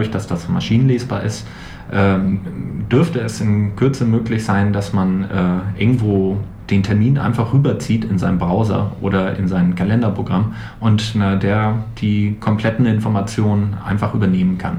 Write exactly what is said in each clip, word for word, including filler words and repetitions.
dass das maschinenlesbar ist, ähm, dürfte es in Kürze möglich sein, dass man äh, irgendwo den Termin einfach rüberzieht in seinen Browser oder in sein Kalenderprogramm und na, der die kompletten Informationen einfach übernehmen kann.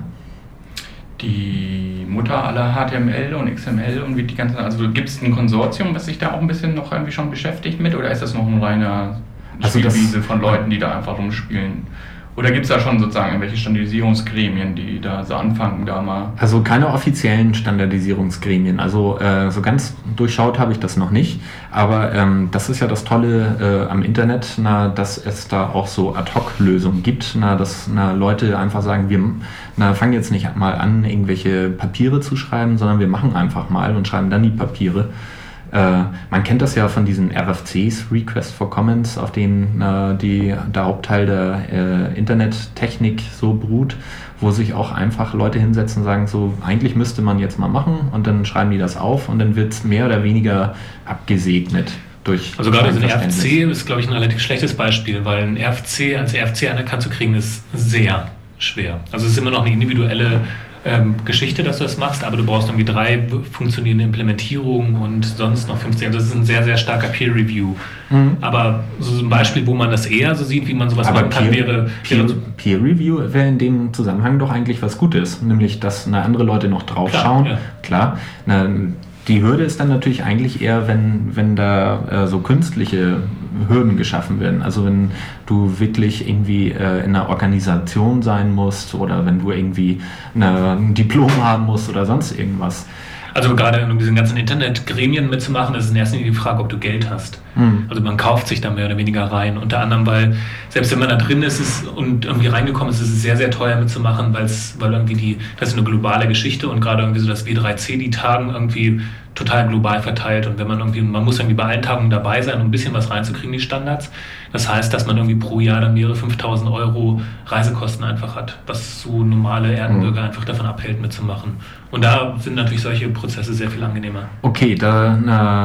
Die Mutter aller H T M L und X M L und wie die ganzen, also gibt es ein Konsortium, was sich da auch ein bisschen noch irgendwie schon beschäftigt mit, oder ist das noch ein reiner also Spielwiese von Leuten, die da einfach rumspielen? Oder gibt es da schon sozusagen irgendwelche Standardisierungsgremien, die da so anfangen, da mal... Also keine offiziellen Standardisierungsgremien. Also äh, so ganz durchschaut habe ich das noch nicht. Aber ähm, das ist ja das Tolle äh, am Internet, na, dass es da auch so Ad-Hoc-Lösungen gibt. Na, dass na, Leute einfach sagen, wir na, fangen jetzt nicht mal an, irgendwelche Papiere zu schreiben, sondern wir machen einfach mal und schreiben dann die Papiere. Äh, man kennt das ja von diesen R F Cs, Request for Comments, auf denen äh, die, der Hauptteil der äh, Internettechnik so beruht, wo sich auch einfach Leute hinsetzen und sagen, so eigentlich müsste man jetzt mal machen und dann schreiben die das auf und dann wird es mehr oder weniger abgesegnet. Durch also gerade so ein R F C ist, glaube ich, ein relativ schlechtes Beispiel, weil ein R F C als R F C anerkannt zu kriegen, ist sehr schwer. Also es ist immer noch eine individuelle Ähm, Geschichte, dass du das machst, aber du brauchst irgendwie drei funktionierende Implementierungen und sonst noch fünfzehn. Also das ist ein sehr, sehr starker Peer-Review. Mhm. Aber so ein Beispiel, wo man das eher so sieht, wie man sowas aber machen kann, Peer, wäre... Peer, Peer-Review wäre in dem Zusammenhang doch eigentlich was Gutes, nämlich, dass na, andere Leute noch draufschauen. Klar, ja. Klar na, die Hürde ist dann natürlich eigentlich eher, wenn, wenn da äh, so künstliche Hürden geschaffen werden. Also wenn du wirklich irgendwie äh, in einer Organisation sein musst oder wenn du irgendwie eine, ein Diplom haben musst oder sonst irgendwas. Also gerade in diesen ganzen Internetgremien mitzumachen, ist in erster Linie die Frage, ob du Geld hast. Mhm. Also man kauft sich da mehr oder weniger rein. Unter anderem, weil selbst wenn man da drin ist, ist und irgendwie reingekommen ist, ist es sehr, sehr teuer mitzumachen, weil es, weil irgendwie die, das ist eine globale Geschichte und gerade irgendwie so das W drei C, die Tagen irgendwie total global verteilt und wenn man irgendwie, man muss irgendwie bei allen Tagungen dabei sein, um ein bisschen was reinzukriegen, die Standards. Das heißt, dass man irgendwie pro Jahr dann mehrere fünftausend Euro Reisekosten einfach hat, was so normale Erdenbürger mhm. einfach davon abhält, mitzumachen. Und da sind natürlich solche Prozesse sehr viel angenehmer. Okay, da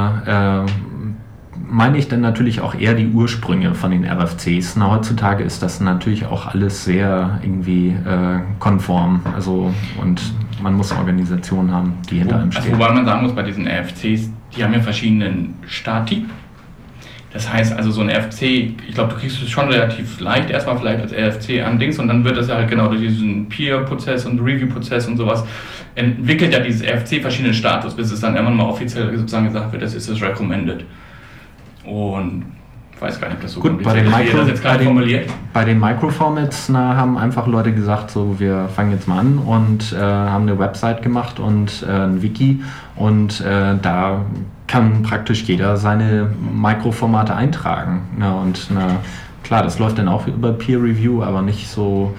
na, äh, meine ich dann natürlich auch eher die Ursprünge von den R F Cs. Na, heutzutage ist das natürlich auch alles sehr irgendwie äh, konform. Also und man muss Organisationen haben, die hinter einem stehen. Also, wobei man sagen muss, bei diesen R F Cs, die haben ja verschiedenen Stati. Das heißt also so ein R F C, ich glaube, du kriegst es schon relativ leicht erstmal vielleicht als R F C an Dings und dann wird das ja halt genau durch diesen Peer-Prozess und Review-Prozess und sowas entwickelt ja dieses R F C verschiedenen Status, bis es dann irgendwann mal offiziell sozusagen gesagt wird, das ist das recommended. Und ich weiß gar nicht, ob das so gut bei den, Micro, das jetzt bei, den, formuliert. bei den Microformats na, haben einfach Leute gesagt, so wir fangen jetzt mal an und äh, haben eine Website gemacht und äh, ein Wiki und äh, da kann praktisch jeder seine Mikroformate eintragen. Na, und na, klar, das läuft dann auch über Peer Review, aber nicht so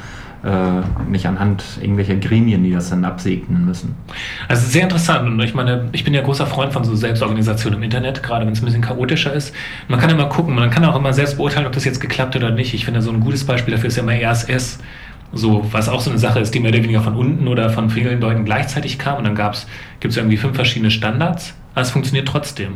Äh, nicht anhand irgendwelcher Gremien, die das dann absegnen müssen. Also sehr interessant und ich meine, ich bin ja großer Freund von so Selbstorganisation im Internet, gerade wenn es ein bisschen chaotischer ist. Man kann ja mal gucken, man kann auch immer selbst beurteilen, ob das jetzt geklappt hat oder nicht. Ich finde, so ein gutes Beispiel dafür ist ja immer R S S, so, was auch so eine Sache ist, die mehr oder weniger von unten oder von vielen Leuten gleichzeitig kam und dann gibt es irgendwie fünf verschiedene Standards. Aber es funktioniert trotzdem.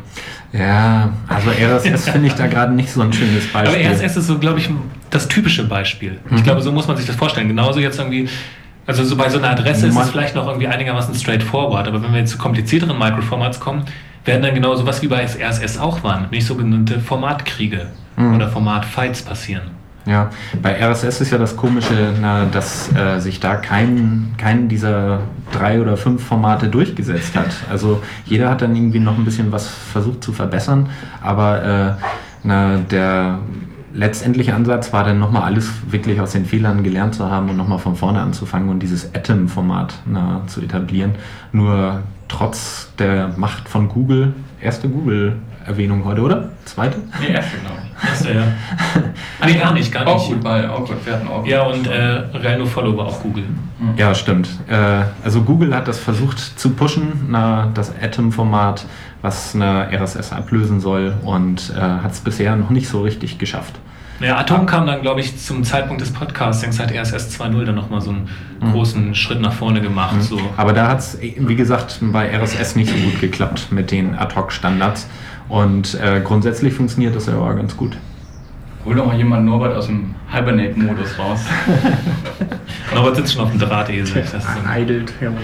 Ja, also R S S finde ich da gerade nicht so ein schönes Beispiel. Aber R S S ist so, glaube ich, das typische Beispiel. Mhm. Ich glaube, so muss man sich das vorstellen. Genauso jetzt irgendwie, also so bei so einer Adresse ist es vielleicht noch irgendwie einigermaßen straightforward, aber wenn wir jetzt zu komplizierteren Microformats kommen, werden dann genau sowas wie bei R S S auch waren, nämlich sogenannte Formatkriege mhm. oder Formatfights passieren. Ja, bei R S S ist ja das Komische, na, dass äh, sich da kein, kein dieser drei oder fünf Formate durchgesetzt hat. Also jeder hat dann irgendwie noch ein bisschen was versucht zu verbessern, aber äh, na, der letztendliche Ansatz war dann nochmal alles wirklich aus den Fehlern gelernt zu haben und nochmal von vorne anzufangen und dieses Atom-Format na, zu etablieren. Nur trotz der Macht von Google, erste Google-Erwähnung heute, oder? Zweite? Nee, erste, glaube ich. Erste, ja. Ah, nee, gar nicht, gar nicht. Auch gut, weil auch gut, wir hatten auch ja, und äh, Real No Follow war auch Google. Mhm. Ja, stimmt. Äh, also Google hat das versucht zu pushen, na, das Atom-Format, was eine R S S ablösen soll und äh, hat es bisher noch nicht so richtig geschafft. Ja, Atom kam dann, glaube ich, zum Zeitpunkt des Podcastings, hat R S S zwei Punkt null dann nochmal so einen mhm. großen Schritt nach vorne gemacht. Mhm. So. Aber da hat es, wie gesagt, bei R S S nicht so gut geklappt mit den Ad-Hoc-Standards und äh, grundsätzlich funktioniert das ja aber ganz gut. Hol doch mal jemand Norbert aus dem Hibernate-Modus raus. Norbert sitzt schon auf dem Drahtesel. Eidelt herum.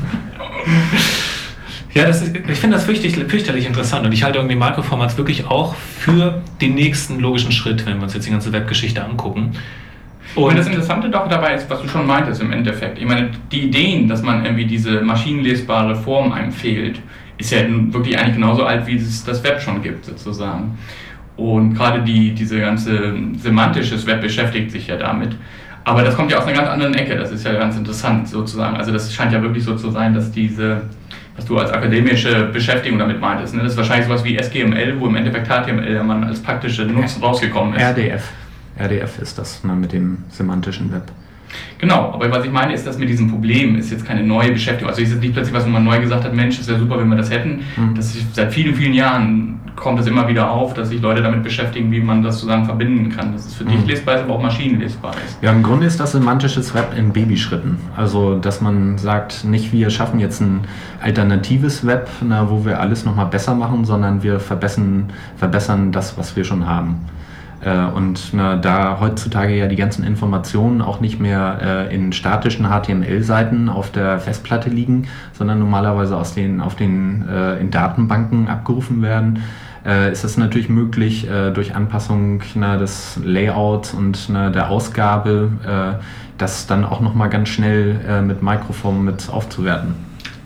Ja, das ist, ich finde das fürchterlich, fürchterlich interessant und ich halte irgendwie Microformats wirklich auch für den nächsten logischen Schritt, wenn wir uns jetzt die ganze Webgeschichte angucken. Und das Interessante doch dabei ist, was du schon meintest im Endeffekt. Ich meine, die Ideen, dass man irgendwie diese maschinenlesbare Form einem fehlt, ist ja wirklich eigentlich genauso alt, wie es das Web schon gibt, sozusagen. Und gerade die, diese ganze semantisches Web beschäftigt sich ja damit. Aber das kommt ja aus einer ganz anderen Ecke, das ist ja ganz interessant sozusagen. Also das scheint ja wirklich so zu sein, dass diese, was du als akademische Beschäftigung damit meintest, ne? Das ist wahrscheinlich sowas wie S G M L, wo im Endeffekt H T M L ja man als praktische Nutzen rausgekommen ist. R D F. R D F ist das, ne, mit dem semantischen Web. Genau, aber was ich meine ist, dass mit diesem Problem ist jetzt keine neue Beschäftigung. Also ist jetzt nicht plötzlich, was wo man neu gesagt hat, Mensch, das wäre super, wenn wir das hätten. Mhm. Das ist, seit vielen, vielen Jahren kommt es immer wieder auf, dass sich Leute damit beschäftigen, wie man das zusammen verbinden kann. Dass es für mhm. dich lesbar ist, aber auch maschinenlesbar ist. Ja, im Grunde ist das semantisches Web in Babyschritten. Also, dass man sagt, nicht wir schaffen jetzt ein alternatives Web, na, wo wir alles nochmal besser machen, sondern wir verbessern, verbessern das, was wir schon haben. Und na, da heutzutage ja die ganzen Informationen auch nicht mehr äh, in statischen H T M L-Seiten auf der Festplatte liegen, sondern normalerweise aus den, auf den, äh, in Datenbanken abgerufen werden, äh, ist es natürlich möglich, äh, durch Anpassung na, des Layouts und na, der Ausgabe äh, das dann auch nochmal ganz schnell äh, mit Microformats aufzuwerten.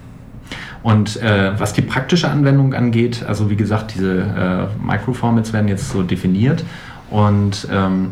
Und äh, was die praktische Anwendung angeht, also wie gesagt, diese äh, Microformats werden jetzt so definiert. Und ähm,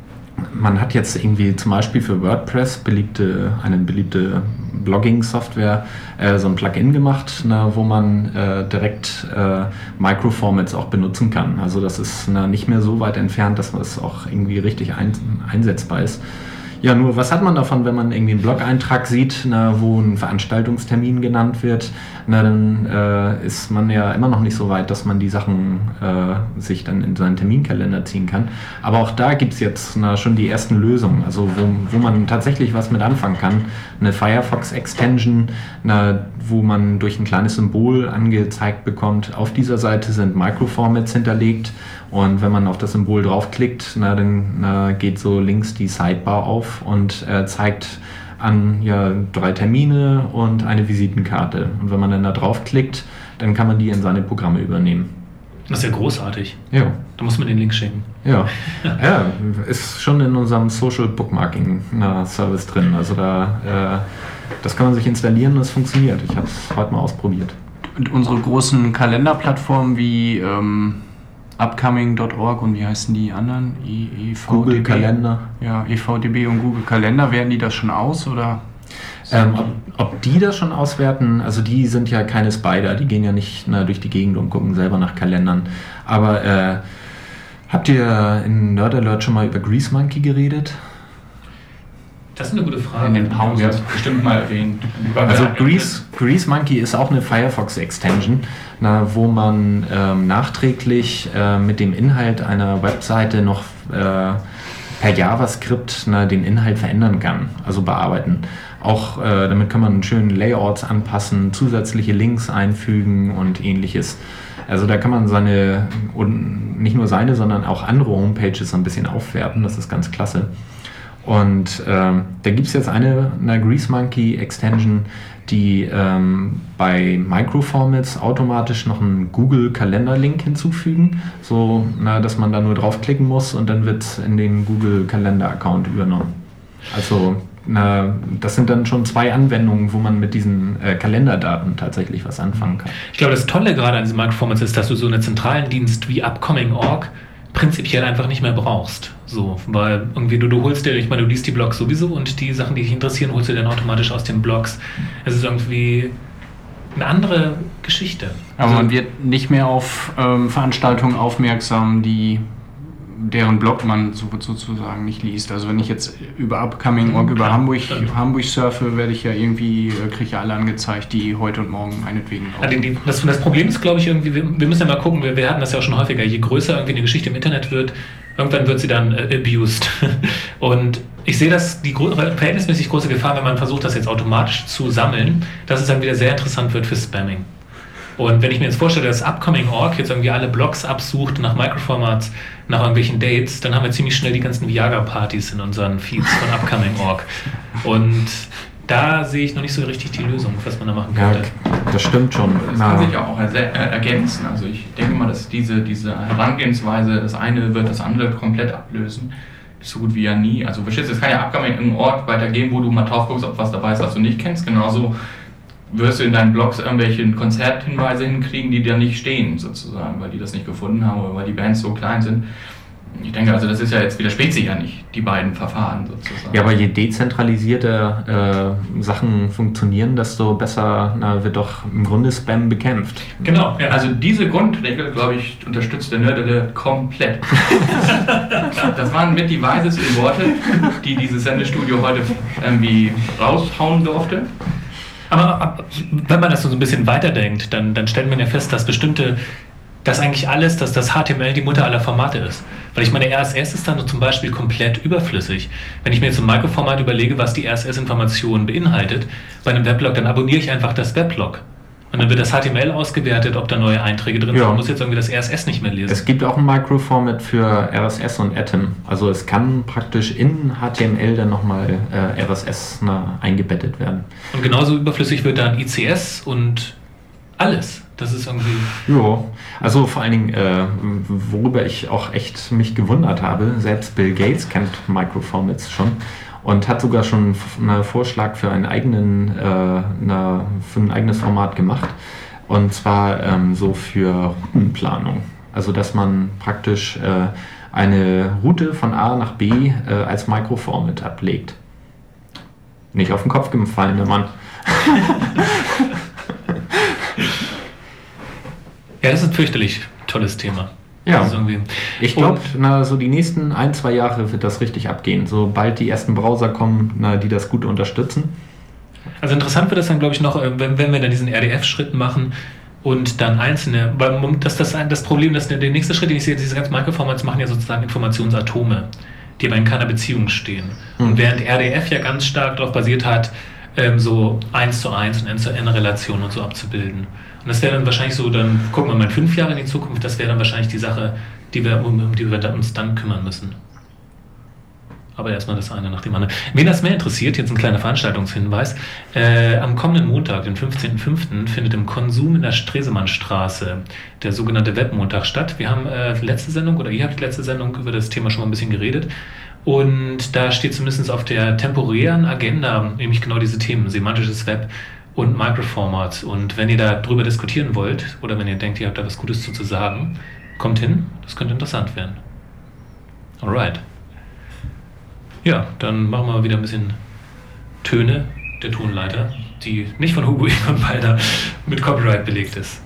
man hat jetzt irgendwie zum Beispiel für WordPress beliebte, eine beliebte Blogging-Software äh, so ein Plugin gemacht, na, wo man äh, direkt äh, Microformats auch benutzen kann. Also das ist na, nicht mehr so weit entfernt, dass es auch irgendwie richtig ein, einsetzbar ist. Ja, nur was hat man davon, wenn man irgendwie einen Blog-Eintrag sieht, na, wo ein Veranstaltungstermin genannt wird? Na, dann äh, ist man ja immer noch nicht so weit, dass man die Sachen äh, sich dann in seinen Terminkalender ziehen kann. Aber auch da gibt es jetzt na, schon die ersten Lösungen, also wo, wo man tatsächlich was mit anfangen kann. Eine Firefox-Extension, na, wo man durch ein kleines Symbol angezeigt bekommt, auf dieser Seite sind Microformats hinterlegt. Und wenn man auf das Symbol draufklickt, na, dann na, geht so links die Sidebar auf und äh, zeigt an ja, drei Termine und eine Visitenkarte. Und wenn man dann da draufklickt, dann kann man die in seine Programme übernehmen. Das ist ja großartig. Ja. Da muss man den Link schicken. Ja, ja, ist schon in unserem Social Bookmarking na, Service drin. Also da, äh, das kann man sich installieren und es funktioniert. Ich habe es heute mal ausprobiert. Und unsere großen Kalenderplattformen wie ähm upcoming Punkt org und wie heißen die anderen? E V D B? Google Kalender. Ja, E V D B und Google Kalender, werden die das schon aus oder? Ähm, ob, ob die das schon auswerten, also die sind ja keine Spider, die gehen ja nicht na, durch die Gegend und gucken selber nach Kalendern. Aber äh, habt ihr in Nerd Alert schon mal über Grease Monkey geredet? Das ist eine gute Frage. In den Pausen ja, bestimmt mal erwähnt. Also Grease, Grease Monkey ist auch eine Firefox-Extension, na, wo man ähm, nachträglich äh, mit dem Inhalt einer Webseite noch äh, per JavaScript na, den Inhalt verändern kann, also bearbeiten. Auch äh, damit kann man schön Layouts anpassen, zusätzliche Links einfügen und ähnliches. Also da kann man seine, und nicht nur seine, sondern auch andere Homepages ein bisschen aufwerten, das ist ganz klasse. Und ähm, da gibt es jetzt eine, eine Grease Monkey Extension, die ähm, bei Microformats automatisch noch einen Google Kalender Link hinzufügen, so na, dass man da nur draufklicken muss und dann wird es in den Google Kalender Account übernommen. Also na, das sind dann schon zwei Anwendungen, wo man mit diesen äh, Kalenderdaten tatsächlich was anfangen kann. Ich glaube, das Tolle gerade an diesen Microformats ist, dass du so einen zentralen Dienst wie upcoming Punkt org prinzipiell einfach nicht mehr brauchst. So, weil irgendwie du, du holst dir, ich meine, du liest die Blogs sowieso und die Sachen, die dich interessieren, holst du dann automatisch aus den Blogs. Es ist irgendwie eine andere Geschichte. Aber also, man wird nicht mehr auf ähm, Veranstaltungen aufmerksam, die deren Blog man so, sozusagen nicht liest. Also wenn ich jetzt über upcoming Punkt org über Hamburg, Hamburg surfe, werde ich ja irgendwie, kriege ich ja alle angezeigt, die heute und morgen meinetwegen auch. Ja, das, das Problem ist, glaube ich, irgendwie, wir, wir müssen ja mal gucken, wir, wir hatten das ja auch schon häufiger, je größer irgendwie eine Geschichte im Internet wird, irgendwann wird sie dann äh, abused. Und ich sehe das, die gro- verhältnismäßig große Gefahr, wenn man versucht, das jetzt automatisch zu sammeln, dass es dann wieder sehr interessant wird für Spamming. Und wenn ich mir jetzt vorstelle, dass Upcoming Punkt org jetzt irgendwie alle Blogs absucht nach Microformats, nach irgendwelchen Dates, dann haben wir ziemlich schnell die ganzen Viagra-Partys in unseren Feeds von Upcoming Punkt org. Und da sehe ich noch nicht so richtig die Lösung, was man da machen könnte. Ja, das stimmt schon. Das kann sich ja auch ergänzen. Also ich denke mal, dass diese, diese Herangehensweise, das eine wird das andere komplett ablösen. So gut wie ja nie. Also verstehst du, es kann ja Upcoming in einen Ort weitergehen, wo du mal drauf guckst, ob was dabei ist, was du nicht kennst. Genauso wirst du in deinen Blogs irgendwelche Konzerthinweise hinkriegen, die da nicht stehen, sozusagen, weil die das nicht gefunden haben oder weil die Bands so klein sind. Ich denke, also das ist ja jetzt, widerspricht sich ja nicht, die beiden Verfahren sozusagen. Ja, aber je dezentralisierter äh, Sachen funktionieren, desto besser na, wird doch im Grunde Spam bekämpft. Genau, ja. Also diese Grundregel, glaube ich, unterstützt der Nerd komplett. Das waren mit die weisesten Worte, die dieses Sendestudio heute irgendwie raushauen durfte. Aber wenn man das so ein bisschen weiterdenkt, dann, dann stellt man ja fest, dass bestimmte, dass eigentlich alles, dass das H T M L die Mutter aller Formate ist. Weil ich meine, R S S ist dann zum Beispiel komplett überflüssig. Wenn ich mir jetzt im Microformat überlege, was die R S S-Information beinhaltet, bei einem Weblog, dann abonniere ich einfach das Weblog. Und dann wird das H T M L ausgewertet, ob da neue Einträge drin sind. Ja. Man muss jetzt irgendwie das R S S nicht mehr lesen. Es gibt auch ein Microformat für R S S und Atom. Also es kann praktisch in H T M L dann nochmal äh, R S S na, eingebettet werden. Und genauso überflüssig wird dann I C S und alles. Das ist irgendwie... Ja, also vor allen Dingen, äh, worüber ich auch echt mich gewundert habe, selbst Bill Gates kennt Microformats schon und hat sogar schon einen Vorschlag für einen eigenen, äh, eine, für ein eigenes Format gemacht. Und zwar ähm, so für Routenplanung. Also dass man praktisch äh, eine Route von A nach B äh, als Microformat ablegt. Nicht auf den Kopf gefallen, der Mann. Ja, das ist ein fürchterlich tolles Thema. Ja, also ich glaube, na so die nächsten ein, zwei Jahre wird das richtig abgehen. Sobald die ersten Browser kommen, na, die das gut unterstützen. Also interessant wird das dann, glaube ich, noch, wenn, wenn wir dann diesen R D F-Schritt machen und dann einzelne, weil das, das, das Problem, dass der, der nächste Schritt, den ich sehe, diese ganzen Microformats machen ja sozusagen Informationsatome, die aber in keiner Beziehung stehen. Mhm. Und während R D F ja ganz stark darauf basiert hat, ähm, so eins zu eins und N zu N Relationen und so abzubilden. Und das wäre dann wahrscheinlich so, dann gucken wir mal in fünf Jahre in die Zukunft, das wäre dann wahrscheinlich die Sache, die wir, um die wir uns dann kümmern müssen. Aber erstmal das eine nach dem anderen. Wen das mehr interessiert, jetzt ein kleiner Veranstaltungshinweis. Äh, am kommenden Montag, den fünfzehnten fünften, findet im Konsum in der Stresemannstraße der sogenannte Webmontag statt. Wir haben äh, letzte Sendung, oder ihr habt die letzte Sendung über das Thema schon mal ein bisschen geredet. Und da steht zumindest auf der temporären Agenda nämlich genau diese Themen, semantisches Web und Microformats. Und wenn ihr da drüber diskutieren wollt, oder wenn ihr denkt, ihr habt da was Gutes zu, zu sagen, kommt hin, das könnte interessant werden. Alright. Ja, dann machen wir mal wieder ein bisschen Töne der Tonleiter, die nicht von Hugo Egon-Balder mit Copyright belegt ist.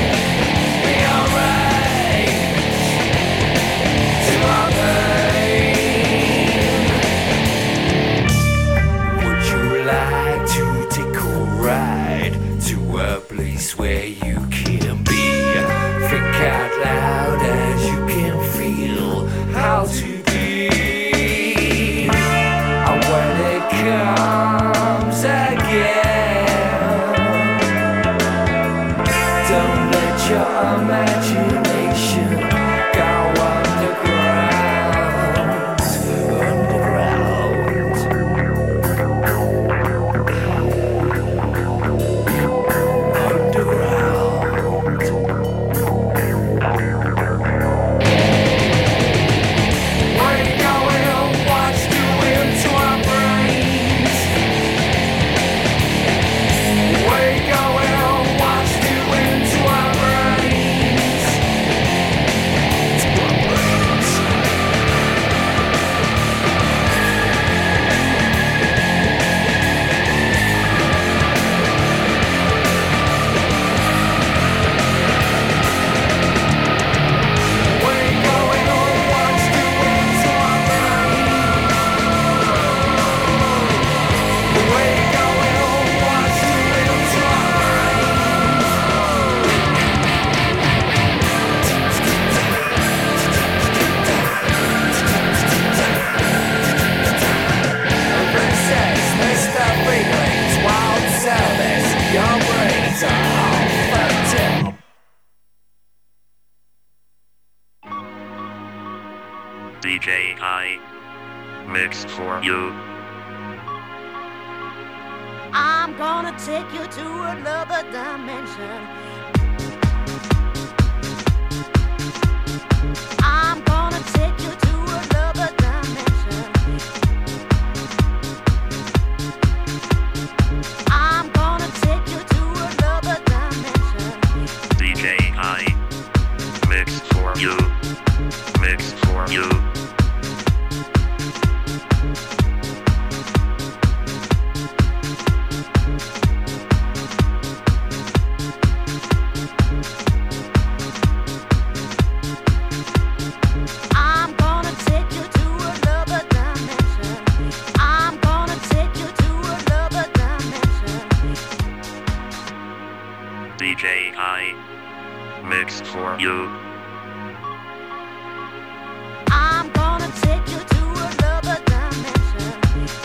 Hey D J I mixed for you. I'm gonna take you to another dimension. I'm gonna take you to another dimension. I'm gonna take you to another dimension. D J I mixed for you. Mixed for you. I'm gonna take you to another dimension. I'm gonna take you to another dimension. D J I mixed for you. I'm gonna take you to another dimension.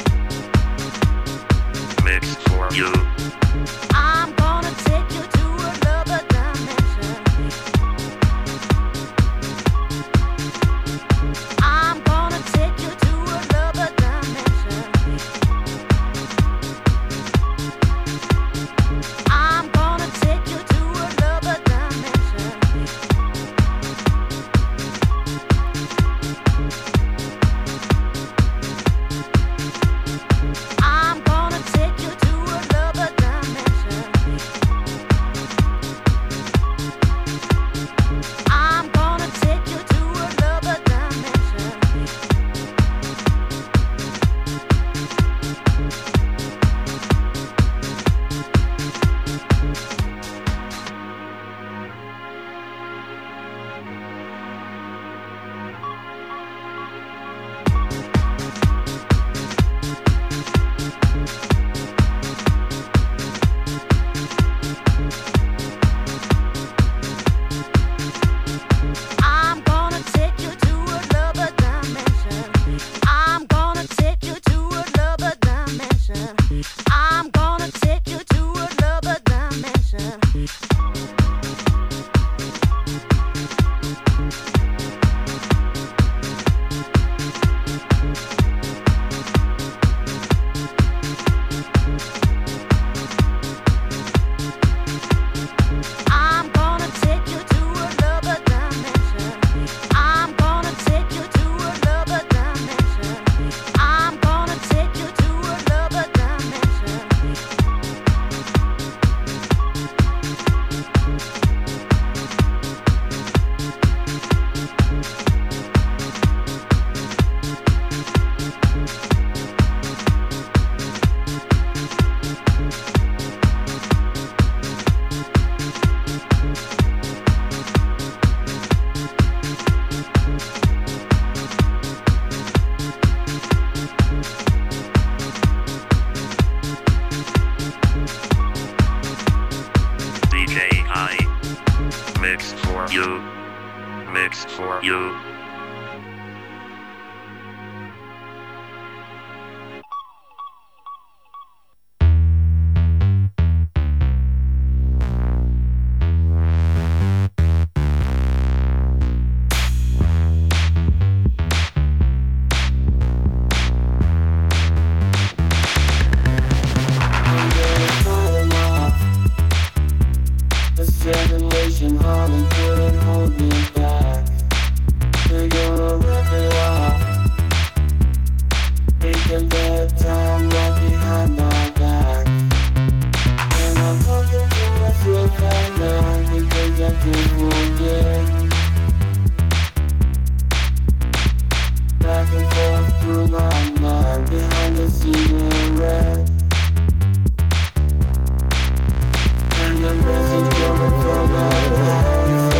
Mixed for you. I'm gonna take you to another dimension. I'm gonna take you to another dimension. I'm gonna take you to another dimension. I'm gonna take you to another dimension. I'm gonna take you to another dimension. I'm gonna take you to another dimension. I'm gonna take you to another dimension. I'm gonna take you to another dimension. I'm gonna take you to another dimension. I'm gonna take you to another dimension. I'm gonna take you to another dimension. D J I mixed for you. Mixed for you. Generation Hollywood and hold me back. They're gonna rip it off. Taking their time right behind my back. And I'm talking to myself right now because I can't forget. Back and forth through my mind behind the cigarette. And the message coming from my heart is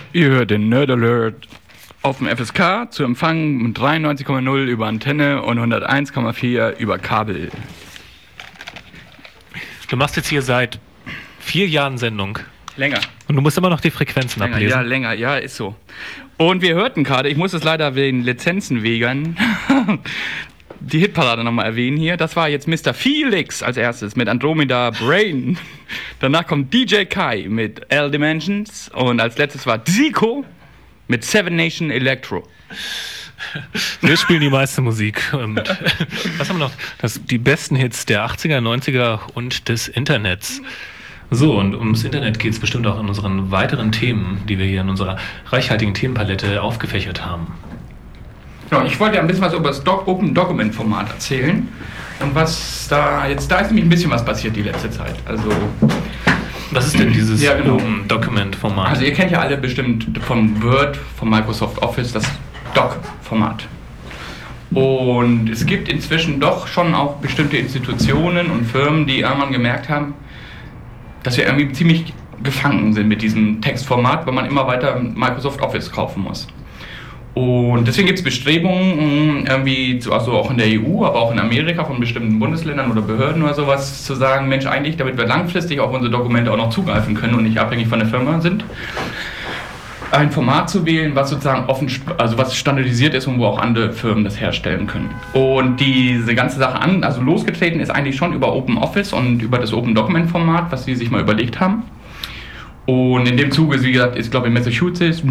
Ihr hört den Nerd Alert auf dem F S K zu empfangen mit dreiundneunzig Komma null über Antenne und hunderteins Komma vier über Kabel. Du machst jetzt hier seit vier Jahren Sendung. Länger. Und du musst immer noch die Frequenzen länger, ablesen. Ja, länger, ja, ist so. Und wir hörten gerade, ich muss es leider wegen Lizenzen wegern, die Hitparade nochmal erwähnen hier. Das war jetzt Mister Felix als erstes mit Andromeda Brain. Danach kommt D J Kai mit L Dimensions. Und als letztes war Zico mit Seven Nation Electro. Wir spielen die meiste Musik. Und was haben wir noch? Das, die besten Hits der achtziger, neunziger und des Internets. So, und ums Internet geht es bestimmt auch in unseren weiteren Themen, die wir hier in unserer reichhaltigen Themenpalette aufgefächert haben. Ja, ich wollte ja ein bisschen was über das Doc Open Document Format erzählen. Und was da jetzt, da ist nämlich ein bisschen was passiert die letzte Zeit. Also, was ist denn dieses ja, genau. Open Document Format? Also ihr kennt ja alle bestimmt von Word, von Microsoft Office, das Doc Format. Und es gibt inzwischen doch schon auch bestimmte Institutionen und Firmen, die irgendwann gemerkt haben, dass wir irgendwie ziemlich gefangen sind mit diesem Textformat, weil man immer weiter Microsoft Office kaufen muss. Und deswegen gibt es Bestrebungen, irgendwie, also auch in der E U, aber auch in Amerika von bestimmten Bundesländern oder Behörden oder sowas, zu sagen, Mensch, eigentlich, damit wir langfristig auf unsere Dokumente auch noch zugreifen können und nicht abhängig von der Firma sind, ein Format zu wählen, was sozusagen offen, also was standardisiert ist und wo auch andere Firmen das herstellen können. Und diese ganze Sache an, also losgetreten ist eigentlich schon über Open Office und über das Open Document Format, was sie sich mal überlegt haben. Und in dem Zuge, wie gesagt, ist glaube ich in Massachusetts,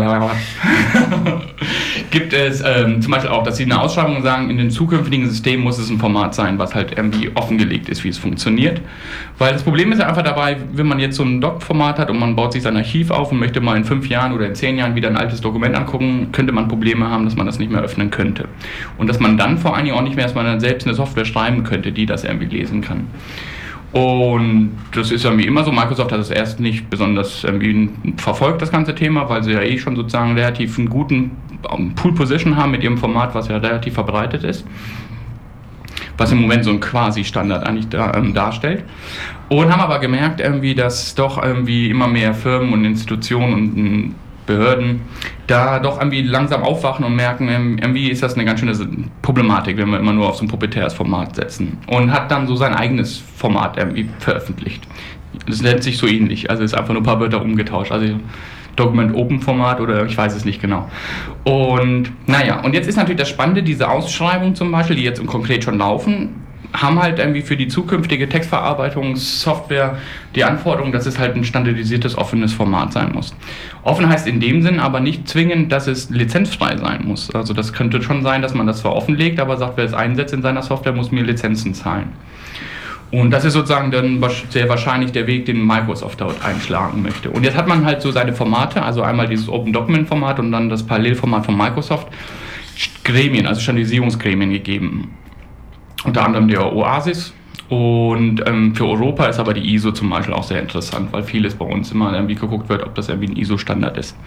gibt es ähm, zum Beispiel auch, dass sie in der Ausschreibung sagen, in den zukünftigen Systemen muss es ein Format sein, was halt irgendwie offengelegt ist, wie es funktioniert. Weil das Problem ist ja einfach dabei, wenn man jetzt so ein Doc-Format hat und man baut sich sein Archiv auf und möchte mal in fünf Jahren oder in zehn Jahren wieder ein altes Dokument angucken, könnte man Probleme haben, dass man das nicht mehr öffnen könnte. Und dass man dann vor allen Dingen auch nicht mehr, dass man dann selbst eine Software schreiben könnte, die das irgendwie lesen kann. Und das ist irgendwie immer so. Microsoft hat das erst nicht besonders irgendwie verfolgt, das ganze Thema, weil sie ja eh schon sozusagen relativ einen guten Pool-Position haben mit ihrem Format, was ja relativ verbreitet ist. Was im Moment so ein Quasi-Standard eigentlich da, ähm, darstellt. Und haben aber gemerkt, irgendwie, dass doch irgendwie immer mehr Firmen und Institutionen und ähm, Behörden da doch irgendwie langsam aufwachen und merken, irgendwie ist das eine ganz schöne Problematik, wenn wir immer nur auf so ein proprietäres Format setzen. Und hat dann so sein eigenes Format irgendwie veröffentlicht. Das nennt sich so ähnlich, also ist einfach nur ein paar Wörter umgetauscht. Also Document Open Format oder ich weiß es nicht genau. Und naja, und jetzt ist natürlich das Spannende, diese Ausschreibungen zum Beispiel, die jetzt konkret schon laufen, haben halt irgendwie für die zukünftige Textverarbeitungssoftware die Anforderung, dass es halt ein standardisiertes, offenes Format sein muss. Offen heißt in dem Sinn aber nicht zwingend, dass es lizenzfrei sein muss. Also das könnte schon sein, dass man das zwar offenlegt, aber sagt, wer es einsetzt in seiner Software, muss mir Lizenzen zahlen. Und das ist sozusagen dann sehr wahrscheinlich der Weg, den Microsoft dort einschlagen möchte. Und jetzt hat man halt so seine Formate, also einmal dieses Open Document Format und dann das Parallelformat von Microsoft, Gremien, also Standardisierungsgremien gegeben. Unter anderem der Oasis. Und ähm, für Europa ist aber die I S O zum Beispiel auch sehr interessant, weil vieles bei uns immer irgendwie geguckt wird, ob das irgendwie ein I S O-Standard ist.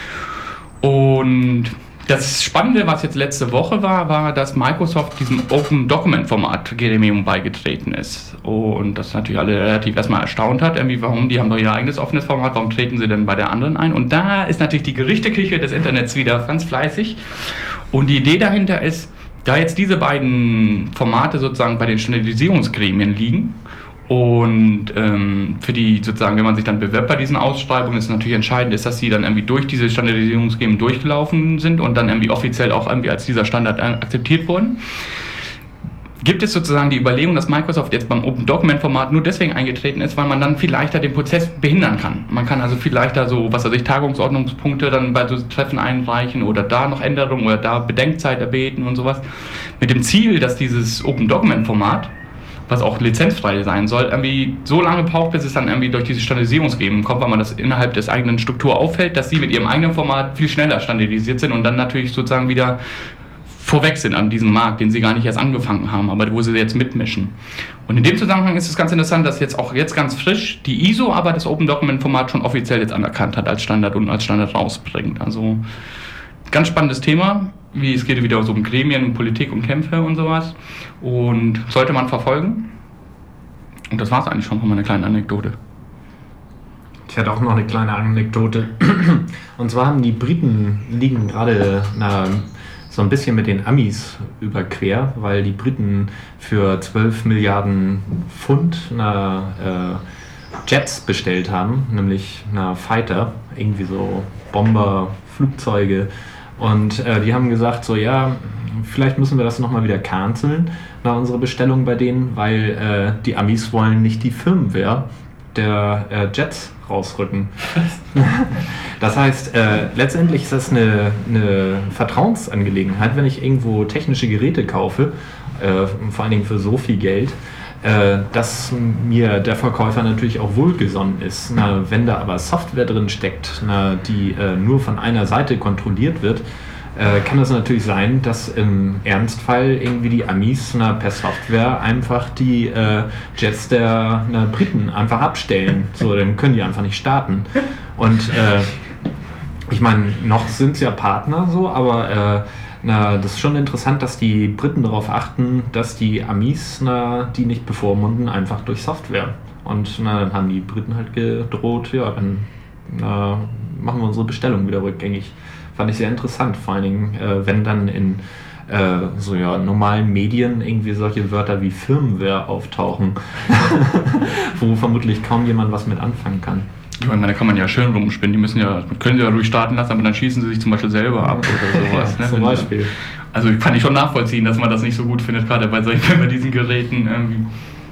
Und das Spannende, was jetzt letzte Woche war, war, dass Microsoft diesem Open Document Format Gremium beigetreten ist. Und das natürlich alle relativ erstmal erstaunt hat, irgendwie warum, die haben doch ihr eigenes offenes Format, warum treten sie denn bei der anderen ein? Und da ist natürlich die Gerichteküche des Internets wieder ganz fleißig. Und die Idee dahinter ist, da jetzt diese beiden Formate sozusagen bei den Standardisierungsgremien liegen und ähm, für die sozusagen, wenn man sich dann bewirbt bei diesen Ausschreibungen, ist natürlich entscheidend, ist, dass sie dann irgendwie durch diese Standardisierungsgremien durchgelaufen sind und dann irgendwie offiziell auch irgendwie als dieser Standard akzeptiert wurden. Gibt es sozusagen die Überlegung, dass Microsoft jetzt beim Open Document Format nur deswegen eingetreten ist, weil man dann viel leichter den Prozess behindern kann. Man kann also viel leichter so, was weiß ich, Tagungsordnungspunkte dann bei so Treffen einreichen oder da noch Änderungen oder da Bedenkzeit erbeten und sowas. Mit dem Ziel, dass dieses Open Document Format, was auch lizenzfrei sein soll, irgendwie so lange braucht, bis es dann irgendwie durch diese Standardisierungsgremien kommt, weil man das innerhalb des eigenen Struktur auffällt, dass sie mit ihrem eigenen Format viel schneller standardisiert sind und dann natürlich sozusagen wieder vorweg sind an diesem Markt, den sie gar nicht erst angefangen haben, aber wo sie jetzt mitmischen. Und in dem Zusammenhang ist es ganz interessant, dass jetzt auch jetzt ganz frisch die I S O aber das Open Document Format schon offiziell jetzt anerkannt hat als Standard und als Standard rausbringt. Also ganz spannendes Thema, wie es geht wieder so um Gremien, Politik und Kämpfe und sowas und sollte man verfolgen. Und das war es eigentlich schon von meiner kleinen Anekdote. Ich hatte auch noch eine kleine Anekdote. Und zwar haben die Briten liegen gerade na, so ein bisschen mit den Amis überquer, weil die Briten für zwölf Milliarden Pfund na, äh, Jets bestellt haben, nämlich na, Fighter, irgendwie so Bomber, Flugzeuge. Und äh, die haben gesagt, so ja, vielleicht müssen wir das nochmal wieder canceln, nach unserer Bestellung bei denen, weil äh, die Amis wollen nicht die Firmware der äh, Jets rausrücken. Das heißt, äh, letztendlich ist das eine, eine Vertrauensangelegenheit, wenn ich irgendwo technische Geräte kaufe, äh, vor allen Dingen für so viel Geld, äh, dass mir der Verkäufer natürlich auch wohlgesonnen ist. Na, wenn da aber Software drin steckt, na, die äh, nur von einer Seite kontrolliert wird, äh, kann es natürlich sein, dass im Ernstfall irgendwie die Amis na, per Software einfach die äh, Jets der na, Briten einfach abstellen. So, dann können die einfach nicht starten. Und äh, ich meine, noch sind es ja Partner so, aber äh, na, das ist schon interessant, dass die Briten darauf achten, dass die Amis na, die nicht bevormunden, einfach durch Software. Und na, dann haben die Briten halt gedroht, ja, dann na, machen wir unsere Bestellung wieder rückgängig. Fand ich sehr interessant, vor allen Dingen, äh, wenn dann in äh, so ja, normalen Medien irgendwie solche Wörter wie Firmware auftauchen, wo vermutlich kaum jemand was mit anfangen kann. Ich meine, da kann man ja schön rumspinnen. Die müssen ja, können sie ja durchstarten lassen, aber dann schießen sie sich zum Beispiel selber ab oder sowas. Ja, ne? Zum Beispiel. Also kann ich schon nachvollziehen, dass man das nicht so gut findet, gerade bei, solchen, bei diesen Geräten. Irgendwie.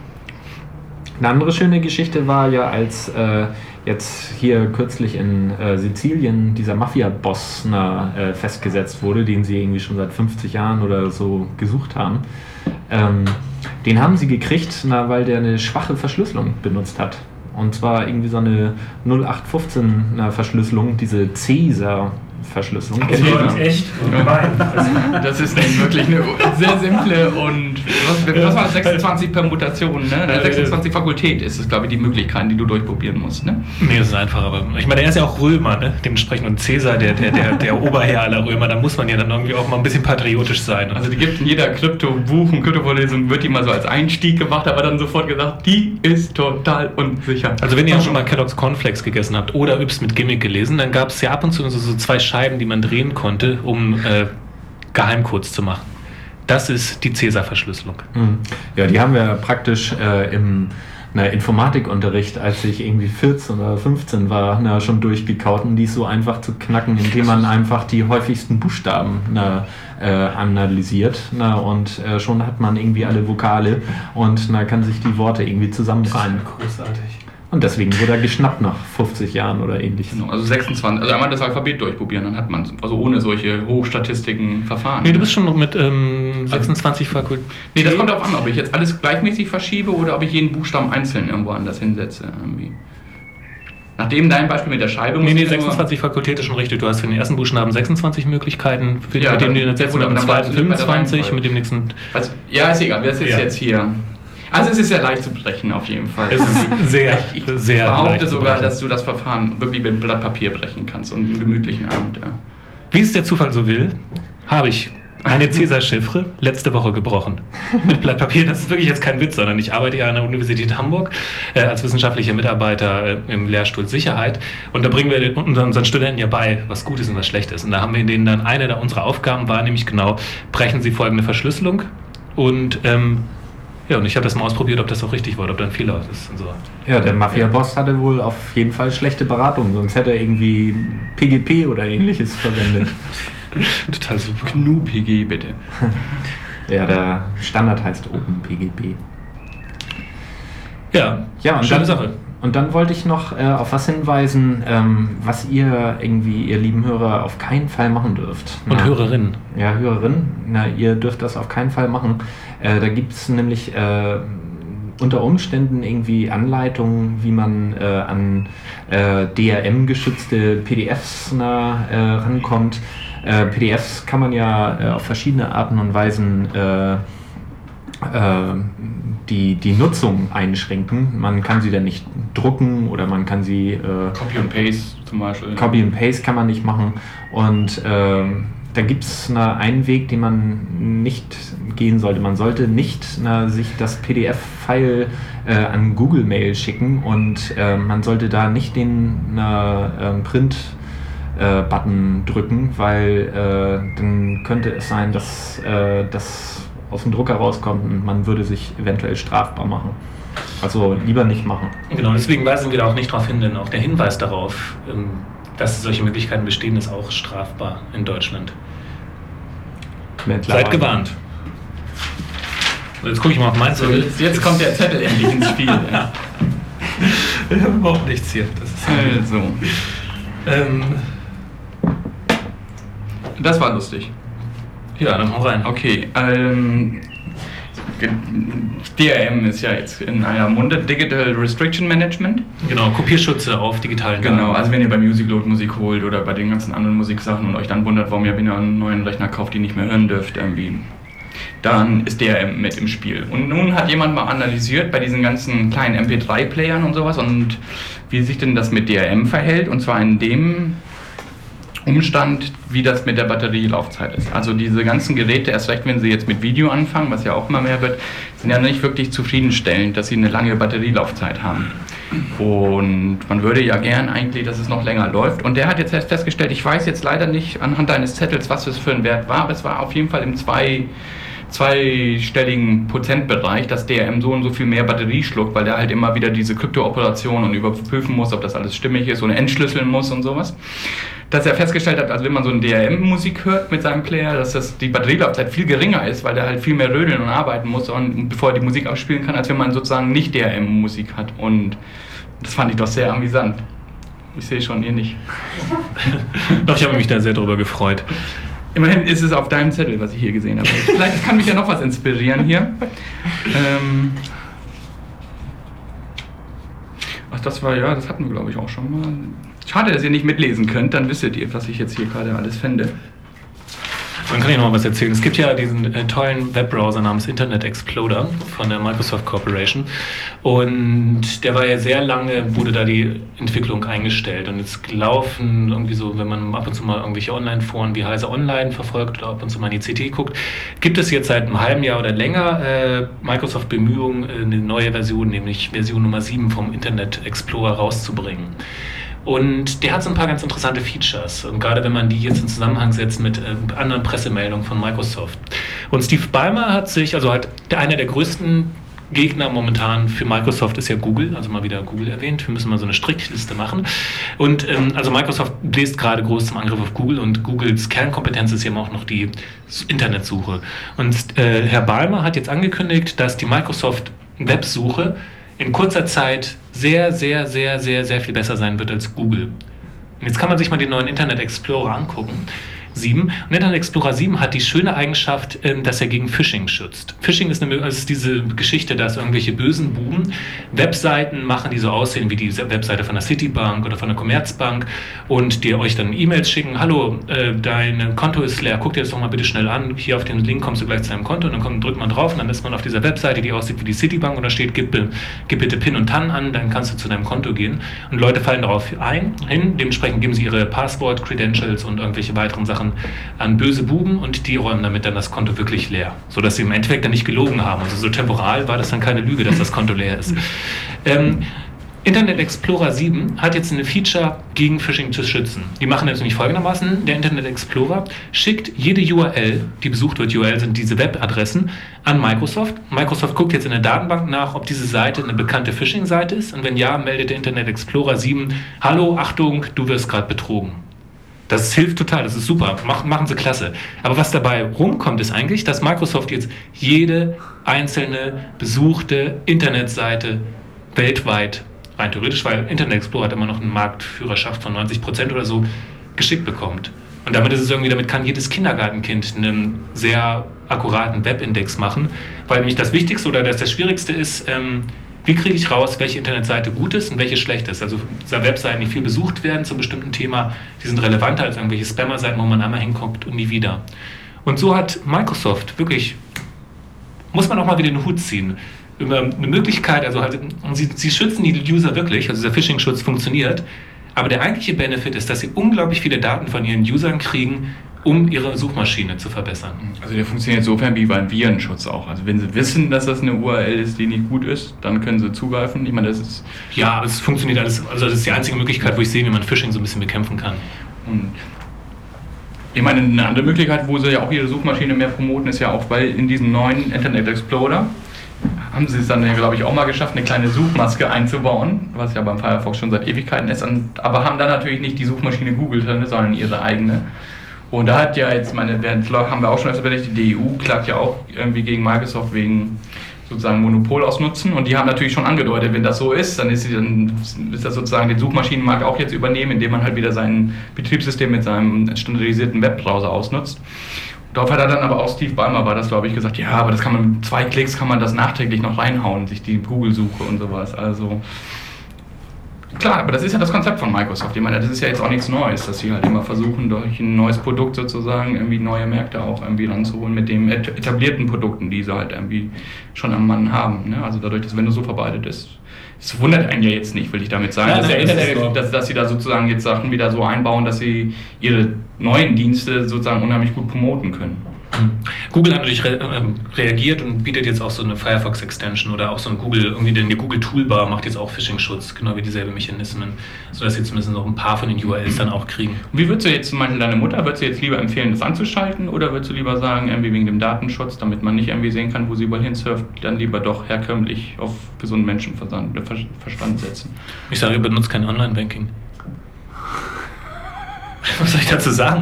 Eine andere schöne Geschichte war ja, als äh, jetzt hier kürzlich in äh, Sizilien dieser Mafia-Boss na, äh, festgesetzt wurde, den sie irgendwie schon seit fünfzig Jahren oder so gesucht haben. Ähm, den haben sie gekriegt, na, weil der eine schwache Verschlüsselung benutzt hat. Und zwar irgendwie so eine null acht fünfzehn Verschlüsselung, diese Caesar-Verschlüsselung. Das ist echt gemein. Das ist echt wirklich eine sehr simple und was, was war das? sechsundzwanzig Permutationen, ne? sechsundzwanzig Fakultät ist es, glaube ich, die Möglichkeit, die du durchprobieren musst, ne? Nee, das ist einfach, aber ich meine, er ist ja auch Römer, ne? Dementsprechend und Caesar, der, der, der, der Oberherr aller Römer, da muss man ja dann irgendwie auch mal ein bisschen patriotisch sein. Also die gibt in jeder Krypto-Buch und Krypto-Vorlesung wird die mal so als Einstieg gemacht, aber dann sofort gesagt, die ist total unsicher. Also wenn ihr schon mal Kellogg's Cornflakes gegessen habt oder Yps mit Gimmick gelesen, dann gab es ja ab und zu so, so zwei Scheiben, die man drehen konnte, um äh, Geheimcodes zu machen. Das ist die Caesar-Verschlüsselung. Ja, die haben wir praktisch äh, im na, Informatikunterricht, als ich irgendwie vierzehn oder fünfzehn war, na, schon durchgekaut, und die ist so einfach zu knacken, indem man einfach die häufigsten Buchstaben na, äh, analysiert, na, und äh, schon hat man irgendwie alle Vokale und na, kann sich die Worte irgendwie zusammenreimen. Großartig. Und deswegen wurde er geschnappt nach fünfzig Jahren oder ähnliches. Genau, also sechsundzwanzig, also einmal das Alphabet durchprobieren, dann hat man es. Also ohne solche Hochstatistiken Verfahren. Nee, du bist schon noch mit ähm, sechsundzwanzig Fakultäten. Nee, das kommt darauf an, ob ich jetzt alles gleichmäßig verschiebe oder ob ich jeden Buchstaben einzeln irgendwo anders hinsetze. Irgendwie. Nachdem dein Beispiel mit der Scheibe... Nee, nee, sechsundzwanzig Fakultät ist schon richtig. Du hast für den ersten Buchstaben sechsundzwanzig Möglichkeiten, für ja, mit dem du jetzt gut, mit dem zweiten fünfundzwanzig, Reihenfolge. mit dem nächsten... Also, ja, ist egal, das ist Ja. jetzt hier... Also es ist ja leicht zu brechen auf jeden Fall. Es ist sehr, ich sehr behaupte leicht zu sogar, brechen. dass du das Verfahren wirklich mit einem Blatt Papier brechen kannst und einen gemütlichen Abend. Ja. Wie es der Zufall so will, habe ich eine Cäsar-Chiffre letzte Woche gebrochen. Mit Blatt Papier. Das ist wirklich jetzt kein Witz, sondern ich arbeite ja an der Universität Hamburg äh, als wissenschaftlicher Mitarbeiter äh, im Lehrstuhl Sicherheit. Und da bringen wir unseren Studenten ja bei, was gut ist und was schlecht ist. Und da haben wir denen dann, eine der unserer Aufgaben war nämlich genau, brechen Sie folgende Verschlüsselung. Und ähm, ja, und ich habe das mal ausprobiert, ob das auch richtig war, ob da ein Fehler ist und so. Ja, der Mafia-Boss hatte wohl auf jeden Fall schlechte Beratung, sonst hätte er irgendwie P G P oder ähnliches verwendet. Total super. G N U P G bitte. Ja, der Standard heißt OpenPGP. Ja, Ja, und schöne dann, Sache. Und dann wollte ich noch äh, auf was hinweisen, ähm, was ihr irgendwie, ihr lieben Hörer, auf keinen Fall machen dürft. Und Na, Hörerinnen. Ja, Hörerinnen, na, ihr dürft das auf keinen Fall machen. Äh, da gibt es nämlich äh, unter Umständen irgendwie Anleitungen, wie man äh, an äh, D R M-geschützte P D Fs na, äh, rankommt. Äh, P D Fs kann man ja äh, auf verschiedene Arten und Weisen äh, äh, die, die Nutzung einschränken. Man kann sie dann nicht drucken oder man kann sie... Äh, Copy and Paste zum Beispiel. Copy and Paste kann man nicht machen. Und ähm, da gibt es einen Weg, den man nicht gehen sollte. Man sollte nicht na, sich das P D F-File äh, an Google Mail schicken und äh, man sollte da nicht den na, äh, Print-Button äh, drücken, weil äh, dann könnte es sein, dass äh, das aus dem Drucker rauskommt und man würde sich eventuell strafbar machen. Also lieber nicht machen. Genau, deswegen weisen wir da auch nicht darauf hin, denn auch der Hinweis darauf, ähm, dass solche Möglichkeiten bestehen, ist auch strafbar in Deutschland. Seid gewarnt. Jetzt gucke ich mal auf meins. So, jetzt, jetzt kommt der Zettel endlich ins Spiel. Ja. Ich habe überhaupt nichts hier. Das ist also. Ähm, das war lustig. Ja, dann hau rein. Okay, ähm, D R M ist ja jetzt in aller Munde, Digital Restriction Management. Genau, Kopierschutze auf digitalen Daten. Genau, also wenn ihr bei Musicload Musik holt oder bei den ganzen anderen Musiksachen und euch dann wundert, warum ihr wieder einen neuen Rechner kauft, die nicht mehr hören dürft, irgendwie, dann ist D R M mit im Spiel. Und nun hat jemand mal analysiert bei diesen ganzen kleinen M P drei Playern und sowas und wie sich denn das mit D R M verhält, und zwar in dem Umstand, wie das mit der Batterielaufzeit ist. Also diese ganzen Geräte, erst recht, wenn sie jetzt mit Video anfangen, was ja auch immer mehr wird, sind ja nicht wirklich zufriedenstellend, dass sie eine lange Batterielaufzeit haben. Und man würde ja gern eigentlich, dass es noch länger läuft. Und der hat jetzt erst festgestellt, ich weiß jetzt leider nicht anhand deines Zettels, was das für ein Wert war, aber es war auf jeden Fall im zwei zweistelligen Prozentbereich, dass D R M so und so viel mehr Batterie schluckt, weil der halt immer wieder diese Krypto-Operationen und überprüfen muss, ob das alles stimmig ist und entschlüsseln muss und sowas. Dass er festgestellt hat, also wenn man so eine D R M-Musik hört mit seinem Player, dass das die Batterielaufzeit viel geringer ist, weil der halt viel mehr rödeln und arbeiten muss, und bevor er die Musik ausspielen kann, als wenn man sozusagen nicht D R M-Musik hat. Und das fand ich doch sehr amüsant. Ich sehe schon, ihr nicht. Doch, ich habe mich da sehr drüber gefreut. Immerhin ist es auf deinem Zettel, was ich hier gesehen habe. Vielleicht kann mich ja noch was inspirieren hier. Ähm Ach, das war, ja, das hatten wir, glaube ich, auch schon mal. Schade, dass ihr nicht mitlesen könnt, dann wisstet ihr, was ich jetzt hier gerade alles fände. Dann kann ich noch mal was erzählen. Es gibt ja diesen äh, tollen Webbrowser namens Internet Explorer von der Microsoft Corporation, und der war ja sehr lange, wurde da die Entwicklung eingestellt, und jetzt laufen irgendwie so, wenn man ab und zu mal irgendwelche Online-Foren wie Heise Online verfolgt oder ab und zu mal in die C T guckt, gibt es jetzt seit einem halben Jahr oder länger äh, Microsoft Bemühungen, äh, eine neue Version, nämlich Version Nummer sieben vom Internet Explorer rauszubringen. Und der hat so ein paar ganz interessante Features, und gerade wenn man die jetzt in Zusammenhang setzt mit äh, anderen Pressemeldungen von Microsoft. Und Steve Ballmer hat sich, also halt der, einer der größten Gegner momentan für Microsoft ist ja Google, also mal wieder Google erwähnt, wir müssen mal so eine Strichliste machen. Und ähm, also Microsoft bläst gerade groß zum Angriff auf Google, und Googles Kernkompetenz ist ja auch noch die Internetsuche. Und äh, Herr Ballmer hat jetzt angekündigt, dass die Microsoft Websuche in kurzer Zeit sehr, sehr, sehr, sehr, sehr viel besser sein wird als Google. Und jetzt kann man sich mal den neuen Internet Explorer angucken. sieben. Und Internet Explorer sieben hat die schöne Eigenschaft, dass er gegen Phishing schützt. Phishing ist, eine, ist diese Geschichte, dass irgendwelche bösen Buben Webseiten machen, die so aussehen wie die Webseite von der Citibank oder von der Commerzbank, und die euch dann E-Mails schicken: Hallo, äh, dein Konto ist leer, guck dir das doch mal bitte schnell an. Hier auf den Link kommst du gleich zu deinem Konto, und dann kommt, drückt man drauf, und dann ist man auf dieser Webseite, die aussieht wie die Citibank, und da steht, gib, gib bitte PIN und T A N an, dann kannst du zu deinem Konto gehen. Und Leute fallen darauf ein, hin, dementsprechend geben sie ihre Passwort, Credentials und irgendwelche weiteren Sachen an böse Buben, und die räumen damit dann das Konto wirklich leer, sodass sie im Endeffekt dann nicht gelogen haben. Also so temporal war das dann keine Lüge, dass das Konto leer ist. Ähm, Internet Explorer sieben hat jetzt eine Feature, gegen Phishing zu schützen. Die machen jetzt nämlich folgendermaßen: Der Internet Explorer schickt jede U R L, die besucht wird, U R L sind diese Webadressen, an Microsoft. Microsoft guckt jetzt in der Datenbank nach, ob diese Seite eine bekannte Phishing-Seite ist, und wenn ja, meldet der Internet Explorer sieben: Hallo, Achtung, du wirst gerade betrogen. Das hilft total, das ist super, Mach, machen sie klasse. Aber was dabei rumkommt, ist eigentlich, dass Microsoft jetzt jede einzelne besuchte Internetseite weltweit, rein theoretisch, weil Internet Explorer hat immer noch eine Marktführerschaft von neunzig Prozent oder so, geschickt bekommt. Und damit ist es irgendwie, damit kann jedes Kindergartenkind einen sehr akkuraten Webindex machen, weil nämlich das Wichtigste oder das, das Schwierigste ist, ähm, wie kriege ich raus, welche Internetseite gut ist und welche schlecht ist? Also Webseiten, die viel besucht werden zu einem bestimmten Thema, die sind relevanter als irgendwelche Spammer-Seiten, wo man einmal hinguckt und nie wieder. Und so hat Microsoft wirklich, muss man auch mal wieder den Hut ziehen, über eine Möglichkeit, also halt, sie, sie schützen die User wirklich, also dieser Phishing-Schutz funktioniert, aber der eigentliche Benefit ist, dass sie unglaublich viele Daten von ihren Usern kriegen, um ihre Suchmaschine zu verbessern. Also der funktioniert insofern wie beim Virenschutz auch. Also wenn sie wissen, dass das eine U R L ist, die nicht gut ist, dann können sie zugreifen. Ich meine, das ist... Ja, aber es funktioniert alles, also das ist die einzige Möglichkeit, wo ich sehe, wie man Phishing so ein bisschen bekämpfen kann. Und ich meine, eine andere Möglichkeit, wo sie ja auch ihre Suchmaschine mehr promoten, ist ja auch, weil in diesem neuen Internet Explorer haben sie es dann, glaube ich, auch mal geschafft, eine kleine Suchmaske einzubauen, was ja beim Firefox schon seit Ewigkeiten ist, und, aber haben dann natürlich nicht die Suchmaschine Google drin, sondern ihre eigene. Und da hat ja jetzt, meine, haben wir auch schon öfter berichtet, die E U klagt ja auch irgendwie gegen Microsoft wegen sozusagen Monopol ausnutzen, und die haben natürlich schon angedeutet, wenn das so ist, dann ist, sie, dann ist das sozusagen den Suchmaschinenmarkt auch jetzt übernehmen, indem man halt wieder sein Betriebssystem mit seinem standardisierten Webbrowser ausnutzt. Darauf hat er dann aber auch, Steve Ballmer war das, glaube ich, gesagt, ja, aber das kann man mit zwei Klicks kann man das nachträglich noch reinhauen, sich die Google-Suche und sowas, also klar, aber das ist ja das Konzept von Microsoft. Ich meine, das ist ja jetzt auch nichts Neues, dass sie halt immer versuchen, durch ein neues Produkt sozusagen irgendwie neue Märkte auch irgendwie ranzuholen mit den etablierten Produkten, die sie halt irgendwie schon am Mann haben. Ne? Also dadurch, dass Windows so verbreitet ist. Es wundert einen ja jetzt nicht, will ich damit sagen, Ja, dass, nein, der das ist Internet, so. dass, dass sie da sozusagen jetzt Sachen wieder so einbauen, dass sie ihre neuen Dienste sozusagen unheimlich gut promoten können. Google hat natürlich re ähm, reagiert und bietet jetzt auch so eine Firefox-Extension oder auch so ein Google, irgendwie die Google Toolbar macht jetzt auch Phishing-Schutz, genau wie dieselben Mechanismen, sodass sie zumindest noch ein paar von den U R Ls dann auch kriegen. Und wie würdest du jetzt zum Beispiel deine Mutter, würdest du jetzt lieber empfehlen, das anzuschalten, oder würdest du lieber sagen, irgendwie wegen dem Datenschutz, damit man nicht irgendwie sehen kann, wo sie überall hinsurft, dann lieber doch herkömmlich auf gesunden Menschenverstand äh, Ver Verstand setzen? Ich sage, ihr benutzt kein Online-Banking. Was soll ich dazu sagen?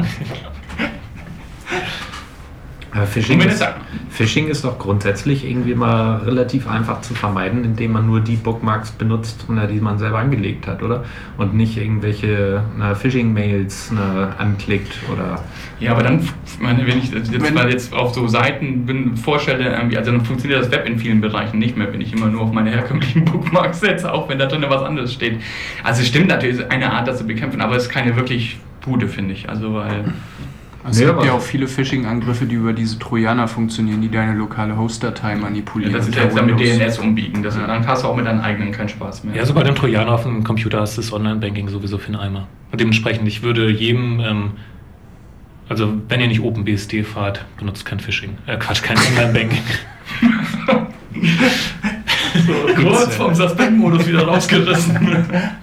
Aber Phishing, Und wenn ist, es- Phishing ist doch grundsätzlich irgendwie mal relativ einfach zu vermeiden, indem man nur die Bookmarks benutzt, na, die man selber angelegt hat, oder? Und nicht irgendwelche na, Phishing-Mails na, anklickt oder... Ja, aber dann, ich meine, wenn ich jetzt Wenn- mal jetzt auf so Seiten bin, vorstelle, irgendwie, also dann funktioniert das Web in vielen Bereichen nicht mehr, wenn ich immer nur auf meine herkömmlichen Bookmarks setze, auch wenn da drin was anderes steht. Also es stimmt natürlich, es ist eine Art, das zu bekämpfen, aber es ist keine wirklich gute, finde ich. Also weil... Also Nee, es gibt aber- ja auch viele Phishing-Angriffe, die über diese Trojaner funktionieren, die deine lokale Host-Datei Ja, manipulieren. das ist unter jetzt dann mit Windows. D N S umbiegen. Das, Ja. Dann hast du auch mit deinen eigenen keinen Spaß mehr. Ja, sobald du einen Trojaner auf dem Computer hast, ist Online-Banking sowieso für den Eimer. Und dementsprechend, ich würde jedem, ähm, also wenn ihr nicht OpenBSD fahrt, benutzt kein Phishing. Äh, Quatsch, kein Online-Banking. so, kurz vom Suspend-Modus wieder rausgerissen.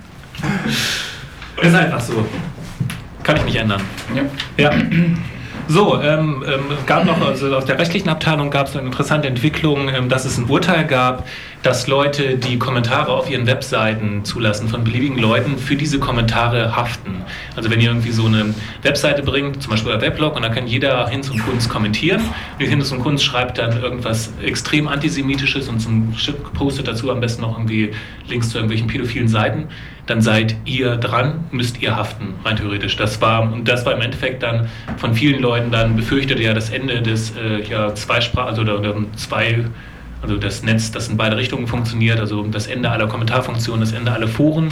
Ist einfach so. Kann ich nicht ändern. Ja. Ja. So, ähm, ähm, gab noch, also aus der rechtlichen Abteilung gab es eine interessante Entwicklung, ähm, dass es ein Urteil gab, dass Leute, die Kommentare auf ihren Webseiten zulassen, von beliebigen Leuten für diese Kommentare haften. Also wenn ihr irgendwie so eine Webseite bringt, zum Beispiel ein Weblog, und da kann jeder Hinz und Kunz kommentieren, und Hinz und Kunz schreibt dann irgendwas extrem Antisemitisches und zum Stück postet dazu am besten noch irgendwie Links zu irgendwelchen pädophilen Seiten, dann seid ihr dran, müsst ihr haften, rein theoretisch. Das war, und das war im Endeffekt dann von vielen Leuten dann befürchtet ja das Ende des äh, ja, Zweisprach, also der, der zwei, also das Netz, das in beide Richtungen funktioniert, also das Ende aller Kommentarfunktionen, das Ende aller Foren.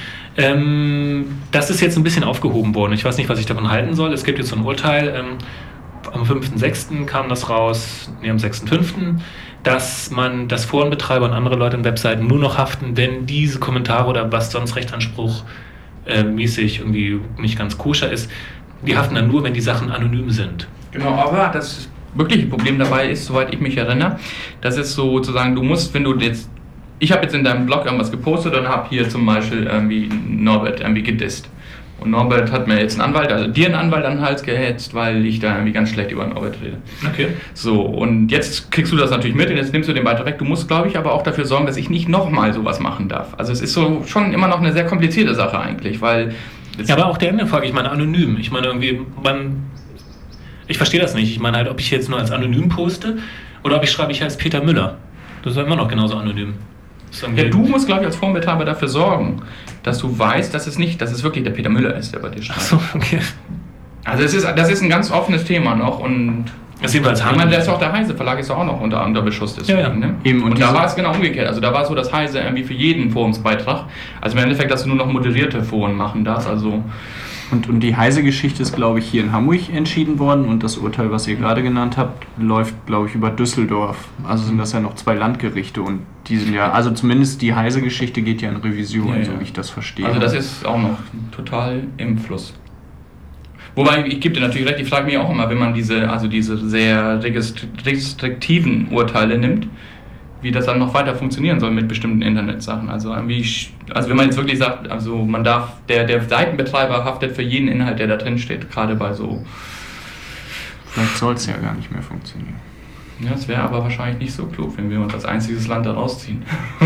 Ähm, das ist jetzt ein bisschen aufgehoben worden. Ich weiß nicht, was ich davon halten soll. Es gibt jetzt so ein Urteil, ähm, am fünften sechsten kam das raus, nee, am sechsten fünften dass man, dass Forenbetreiber und andere Leute in Webseiten nur noch haften, wenn diese Kommentare oder was sonst Rechtsanspruch äh, mäßig irgendwie nicht ganz koscher ist. Die haften dann nur, wenn die Sachen anonym sind. Genau, aber das wirkliche Problem dabei ist, soweit ich mich erinnere, das ist sozusagen, du musst, wenn du jetzt, ich habe jetzt in deinem Blog irgendwas gepostet und habe hier zum Beispiel irgendwie Norbert irgendwie gedisst. Und Norbert hat mir jetzt einen Anwalt, also dir einen Anwalt an den Hals gehetzt, weil ich da irgendwie ganz schlecht über Norbert rede. Okay. So, und jetzt kriegst du das natürlich mit und jetzt nimmst du den weiter weg. Du musst, glaube ich, aber auch dafür sorgen, dass ich nicht nochmal sowas machen darf. Also es ist so schon immer noch eine sehr komplizierte Sache eigentlich, weil... Ja, aber auch der andere Frage, ich meine anonym. Ich meine irgendwie, man, ich verstehe das nicht. Ich meine halt, ob ich jetzt nur als anonym poste oder ob ich schreibe, ich heiße Peter Müller. Das ist immer noch genauso anonym. Das ist irgendwie- Ja, du musst, glaube ich, als Forenbetreiber dafür sorgen, dass du weißt, dass es nicht, dass es wirklich der Peter Müller ist, der bei dir schreibt. Ach so, okay. Also es ist, das ist ein ganz offenes Thema noch und Das jedenfalls ich haben meine, der ist auch der Heise Verlag ist ja auch noch unter, unter Beschuss deswegen, Ja, ja. ne? Eben, und und da diese- war es genau umgekehrt. Also da war es so, dass Heise irgendwie für jeden Forumsbeitrag, also im Endeffekt, dass du nur noch moderierte Foren machen darfst, also Und, und die Heise-Geschichte ist, glaube ich, hier in Hamburg entschieden worden und das Urteil, was ihr gerade genannt habt, läuft, glaube ich, über Düsseldorf. Also sind das ja noch zwei Landgerichte und die sind ja, also zumindest die Heise-Geschichte geht ja in Revision, Ja, ja. so wie ich das verstehe. Also das ist auch noch total im Fluss. Wobei, ich gebe dir natürlich recht, ich frage mich auch immer, wenn man diese, also diese sehr registri- restriktiven Urteile nimmt, wie das dann noch weiter funktionieren soll mit bestimmten Internetsachen. Also, irgendwie, also wenn man jetzt wirklich sagt, also man darf, der, der Seitenbetreiber haftet für jeden Inhalt, der da drin steht, gerade bei so... Vielleicht soll es ja gar nicht mehr funktionieren. Ja, das wäre aber wahrscheinlich nicht so klug, wenn wir uns als einziges Land da rausziehen.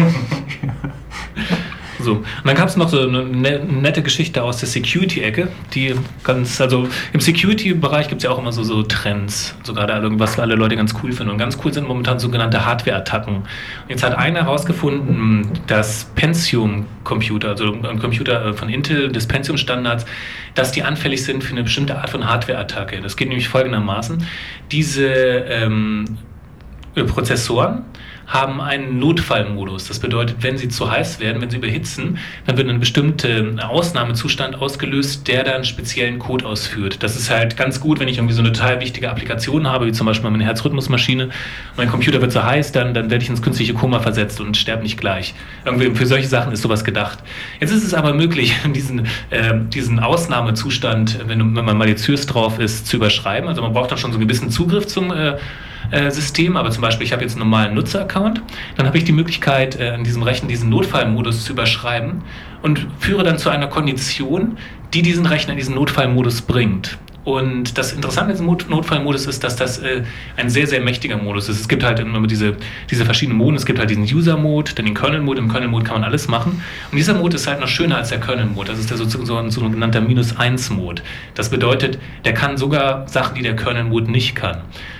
So, und dann gab es noch so eine ne- nette Geschichte aus der Security-Ecke, die ganz, also im Security-Bereich gibt es ja auch immer so, so Trends, so gerade irgendwas, was alle Leute ganz cool finden. Und ganz cool sind momentan sogenannte Hardware-Attacken. Und jetzt hat einer herausgefunden, dass Pentium-Computer, also ein Computer von Intel des Pentium-Standards, dass die anfällig sind für eine bestimmte Art von Hardware-Attacke. Das geht nämlich folgendermaßen. Diese ähm, Prozessoren haben einen Notfallmodus. Das bedeutet, wenn sie zu heiß werden, wenn sie überhitzen, dann wird ein bestimmter Ausnahmezustand ausgelöst, der dann speziellen Code ausführt. Das ist halt ganz gut, wenn ich irgendwie so eine total wichtige Applikation habe, wie zum Beispiel meine Herzrhythmusmaschine, mein Computer wird zu heiß, dann, dann werde ich ins künstliche Koma versetzt und sterbe nicht gleich. Irgendwie für solche Sachen ist sowas gedacht. Jetzt ist es aber möglich, diesen, äh, diesen Ausnahmezustand, wenn, wenn man maliziös drauf ist, zu überschreiben. Also man braucht dann schon so einen gewissen Zugriff zum äh, System, aber zum Beispiel ich habe jetzt einen normalen Nutzeraccount, dann habe ich die Möglichkeit, äh, in diesem Rechner diesen Notfallmodus zu überschreiben und führe dann zu einer Kondition, die diesen Rechner in diesen Notfallmodus bringt. Und das Interessante an diesem Notfallmodus ist, dass das äh, ein sehr, sehr mächtiger Modus ist. Es gibt halt immer diese, diese verschiedenen Moden. Es gibt halt diesen User-Mode, dann den Kernel-Mode. Im Kernel-Mode kann man alles machen. Und dieser Mode ist halt noch schöner als der Kernel-Mode. Das ist der sozusagen so ein sogenannter minus eins Mode. Das bedeutet, der kann sogar Sachen, die der Kernel-Mode nicht kann.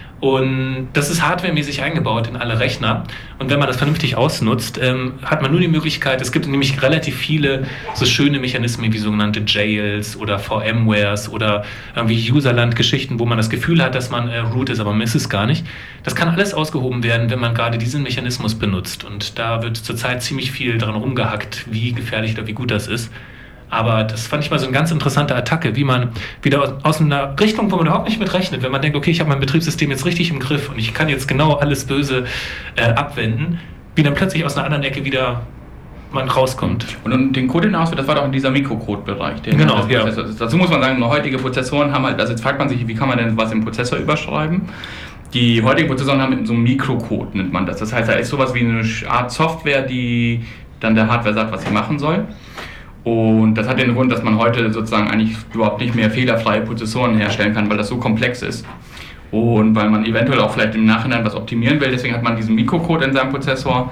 Und das ist hardwaremäßig eingebaut in alle Rechner. Und wenn man das vernünftig ausnutzt, ähm, hat man nur die Möglichkeit, es gibt nämlich relativ viele so schöne Mechanismen wie sogenannte Jails oder VMwares oder irgendwie Userland-Geschichten, wo man das Gefühl hat, dass man äh, root ist, aber man ist es gar nicht. Das kann alles ausgehoben werden, wenn man gerade diesen Mechanismus benutzt. Und da wird zurzeit ziemlich viel dran rumgehackt, wie gefährlich oder wie gut das ist. Aber das fand ich mal so eine ganz interessante Attacke, wie man wieder aus einer Richtung, wo man überhaupt nicht mit rechnet, wenn man denkt, okay, ich habe mein Betriebssystem jetzt richtig im Griff und ich kann jetzt genau alles Böse äh, abwenden, wie dann plötzlich aus einer anderen Ecke wieder man rauskommt. Und, und den Code hinaus, das war doch in dieser Mikrocode-Bereich. Genau, ja. Dazu muss man sagen, heutige Prozessoren haben halt, also jetzt fragt man sich, wie kann man denn was im Prozessor überschreiben? Die heutigen Prozessoren haben so einen Mikrocode, nennt man das. Das heißt, da ist sowas wie eine Art Software, die dann der Hardware sagt, was sie machen soll. Und das hat den Grund, dass man heute sozusagen eigentlich überhaupt nicht mehr fehlerfreie Prozessoren herstellen kann, weil das so komplex ist. Und weil man eventuell auch vielleicht im Nachhinein was optimieren will, deswegen hat man diesen Mikrocode in seinem Prozessor.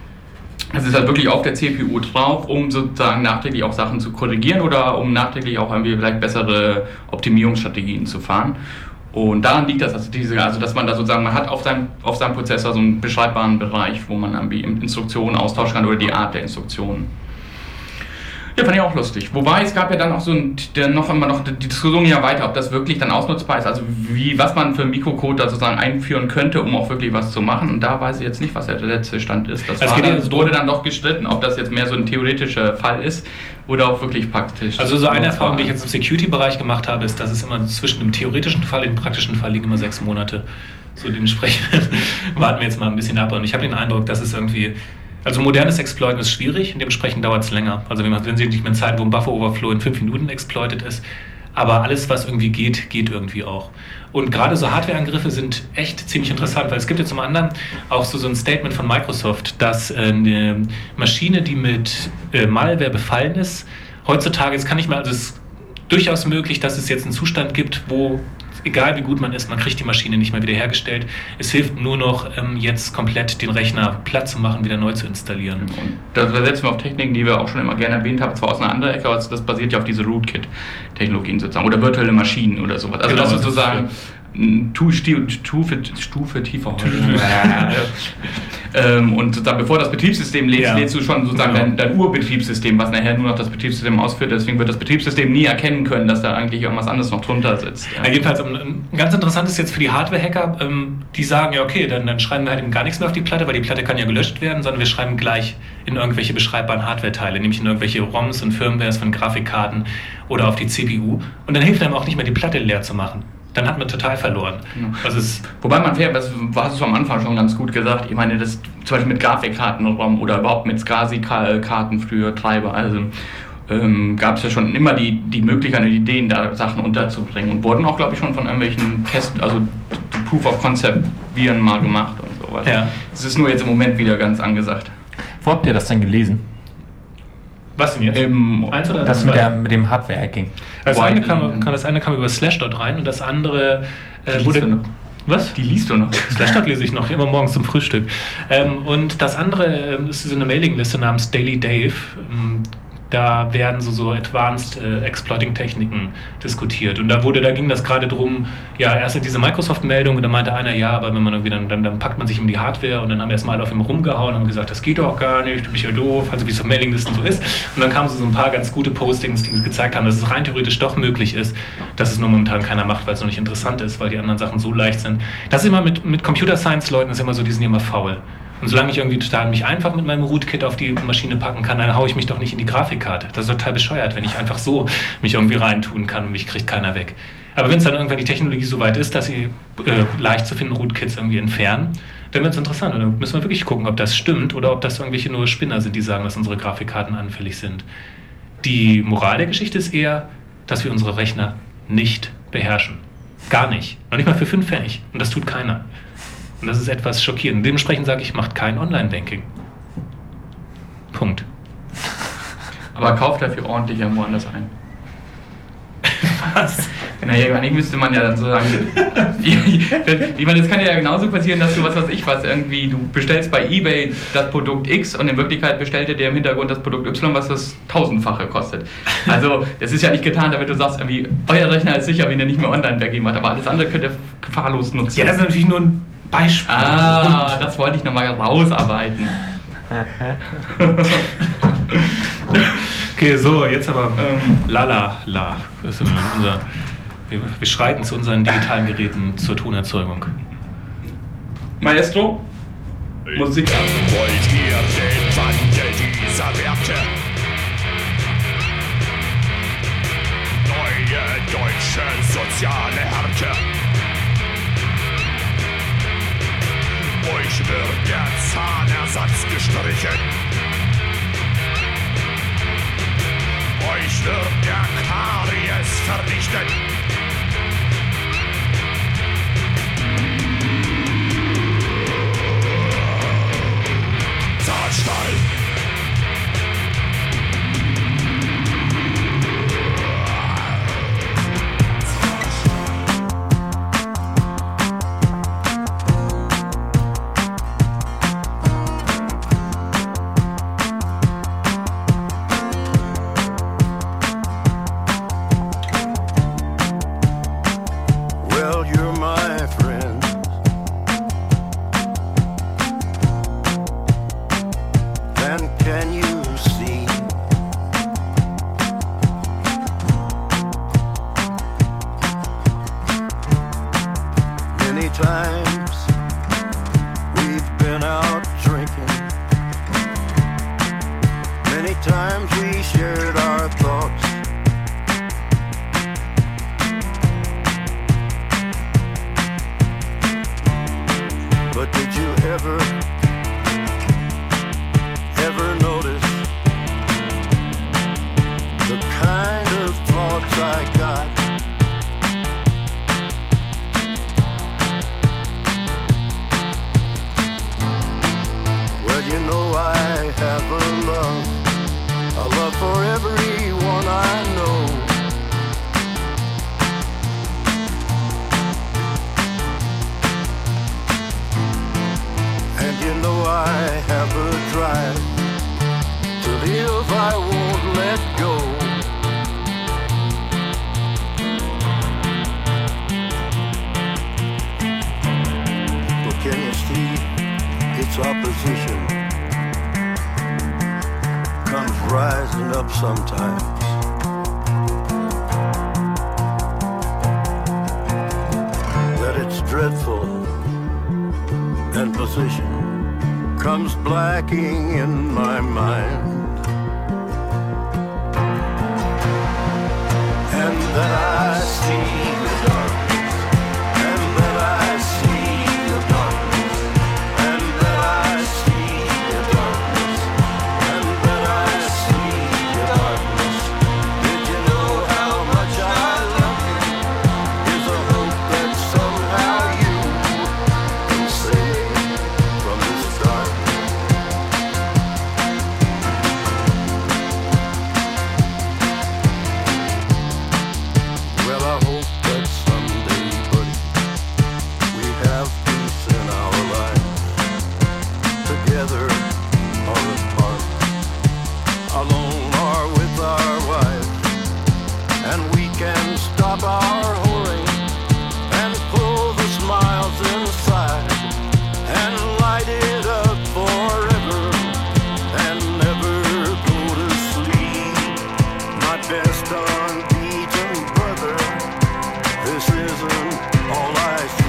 Das ist halt wirklich auf der C P U drauf, um sozusagen nachträglich auch Sachen zu korrigieren oder um nachträglich auch irgendwie vielleicht bessere Optimierungsstrategien zu fahren. Und daran liegt das, also, diese, also dass man da sozusagen, man hat auf seinem, auf seinem Prozessor so einen beschreibbaren Bereich, wo man irgendwie Instruktionen austauschen kann oder die Art der Instruktionen. Ja, fand ich auch lustig. Wobei es gab ja dann auch so ein, der noch immer noch die Diskussion ja weiter, ob das wirklich dann ausnutzbar ist, also wie, was man für Mikrocode da sozusagen einführen könnte, um auch wirklich was zu machen. Und da weiß ich jetzt nicht, was der letzte Stand ist. Das, das war dann, wurde dann doch gestritten, ob das jetzt mehr so ein theoretischer Fall ist oder auch wirklich praktisch. Also so eine Erfahrung, die ich jetzt im Security-Bereich gemacht habe, ist, dass es immer zwischen dem theoretischen Fall und dem praktischen Fall liegen immer sechs Monate. So dementsprechend warten wir jetzt mal ein bisschen ab. Und ich habe den Eindruck, dass es irgendwie... Also modernes Exploiten ist schwierig, dementsprechend dauert es länger. Also wenn Sie nicht mehr Zeit, wo ein Buffer-Overflow in fünf Minuten exploitet ist, aber alles, was irgendwie geht, geht irgendwie auch. Und gerade so Hardware-Angriffe sind echt ziemlich interessant, weil es gibt jetzt zum anderen auch so, so ein Statement von Microsoft, dass äh, eine Maschine, die mit äh, Malware befallen ist, heutzutage, es kann nicht mehr, also es ist durchaus möglich, dass es jetzt einen Zustand gibt, wo egal wie gut man ist, man kriegt die Maschine nicht mehr wiederhergestellt. Es hilft nur noch, ähm, jetzt komplett den Rechner platt zu machen, wieder neu zu installieren. Und da setzen wir auf Techniken, die wir auch schon immer gerne erwähnt haben, zwar aus einer anderen Ecke, aber das basiert ja auf diese Rootkit-Technologien sozusagen oder virtuelle Maschinen oder sowas. Also genau, das ist sozusagen Stufe, Stufe, Stufe tiefer. ähm, und sozusagen, bevor das Betriebssystem lädst, ja. lädst du schon sozusagen genau. dein, dein Urbetriebssystem, was nachher nur noch das Betriebssystem ausführt. Deswegen wird das Betriebssystem nie erkennen können, dass da eigentlich irgendwas anderes noch drunter sitzt. Ja. Ja, jedenfalls, um, ganz interessant ist jetzt für die Hardware-Hacker, ähm, die sagen, ja okay, dann, dann schreiben wir halt eben gar nichts mehr auf die Platte, weil die Platte kann ja gelöscht werden, sondern wir schreiben gleich in irgendwelche beschreibbaren Hardware-Teile, nämlich in irgendwelche ROMs und Firmwares von Grafikkarten oder auf die C P U. Und dann hilft einem auch nicht mehr, die Platte leer zu machen. Dann hat man total verloren. Das ist Wobei man fair, das hast du am Anfang schon ganz gut gesagt, ich meine, das zum Beispiel mit Grafikkarten oder überhaupt mit SCSI-Karten früher, Treiber, also ähm, gab es ja schon immer die, die Möglichkeit und Ideen, da Sachen unterzubringen und wurden auch, glaube ich, schon von irgendwelchen Test, also Proof of Concept Viren mal gemacht und sowas. Ja. Es ist nur jetzt im Moment wieder ganz angesagt. Wo habt ihr das denn gelesen? Was denn jetzt? Im, Eins oder Das zwei? mit, der, mit dem Hardware-Hacking. Das eine, Widely. kam, kam, das eine kam über Slashdot rein und das andere äh, Die wurde. liest du noch. Was? Die liest du noch. Slashdot lese ich noch, immer morgens zum Frühstück. Ähm, und das andere ähm, ist so eine Mailingliste namens Daily Dave. Ähm, da werden so, so Advanced äh, Exploiting-Techniken diskutiert. Und da wurde, da ging das gerade drum, ja, erst diese Microsoft-Meldung und da meinte einer, ja, aber wenn man irgendwie dann, dann, dann packt man sich um die Hardware und dann haben erstmal alle auf ihm rumgehauen und haben gesagt, das geht doch gar nicht, du bist ja doof, also wie es auf Mailinglisten so ist. Und dann kamen so, so ein paar ganz gute Postings, die gezeigt haben, dass es rein theoretisch doch möglich ist, dass es nur momentan keiner macht, weil es noch nicht interessant ist, weil die anderen Sachen so leicht sind. Das ist immer mit, mit Computer Science-Leuten ist immer so, die sind immer faul. Und solange ich irgendwie total mich einfach mit meinem Rootkit auf die Maschine packen kann, dann haue ich mich doch nicht in die Grafikkarte. Das ist total bescheuert, wenn ich einfach so mich irgendwie reintun kann und mich kriegt keiner weg. Aber wenn es dann irgendwann die Technologie so weit ist, dass sie äh, leicht zu finden Rootkits irgendwie entfernen, dann wird es interessant. Und dann müssen wir wirklich gucken, ob das stimmt oder ob das irgendwelche nur Spinner sind, die sagen, dass unsere Grafikkarten anfällig sind. Die Moral der Geschichte ist eher, dass wir unsere Rechner nicht beherrschen. Gar nicht. Noch nicht mal für fünf Pfennig. Und das tut keiner. Und das ist etwas schockierend. Dementsprechend sage ich, macht kein Online-Banking. Punkt. Aber kauft dafür ordentlich irgendwo anders ein. Was? Naja, eigentlich müsste man ja dann so sagen, ich meine, das kann ja genauso passieren, dass du, was weiß ich was, irgendwie, du bestellst bei eBay das Produkt X und in Wirklichkeit bestellt dir der im Hintergrund das Produkt Y, was das tausendfache kostet. Also, das ist ja nicht getan, damit du sagst, irgendwie, euer Rechner ist sicher, wenn ihr nicht mehr Online-Banking macht, aber alles andere könnt ihr gefahrlos nutzen. Ja, das ist natürlich nur ein Beispiel. Ah, das wollte ich nochmal rausarbeiten. Okay, so, jetzt aber ähm, lala, la. Das ist unser, wir, wir schreiten zu unseren digitalen Geräten zur Tonerzeugung. Maestro, Musik ab. Wollt ihr den Wandel dieser Werte? Neue deutsche soziale Härte. Euch wird der Zahnersatz gestrichen. Euch wird der Karies vernichtet. Zahnstall. Well, you're my friend. And can you see? Many times we've been out drinking. Many times we shared our thoughts. But did you ever, ever notice the kind of thoughts I got? Well, you know I have a love, a love for everyone I know. And you know I have a drive to live, I won't let go. But can you see its opposition comes rising up sometimes? That it's dreadful and position comes blacking in my mind, and that I see the darkness, and that I see the darkness, and that I see the darkness, and that I see the darkness together or apart, alone or with our wife, and we can stop our whoring and pull the smiles inside and light it up forever and never go to sleep. My best unbeaten brother, this isn't all I see.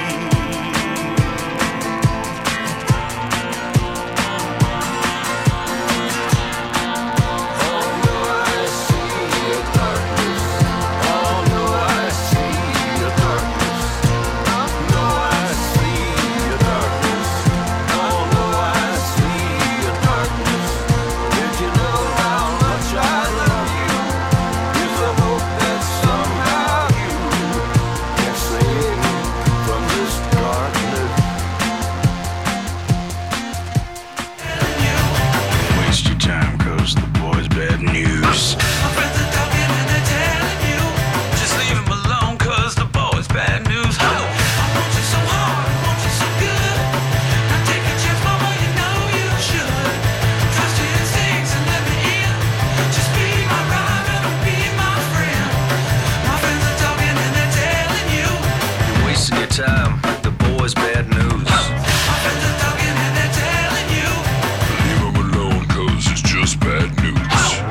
Time, the boys bad news. Leave them alone, cause it's just bad news.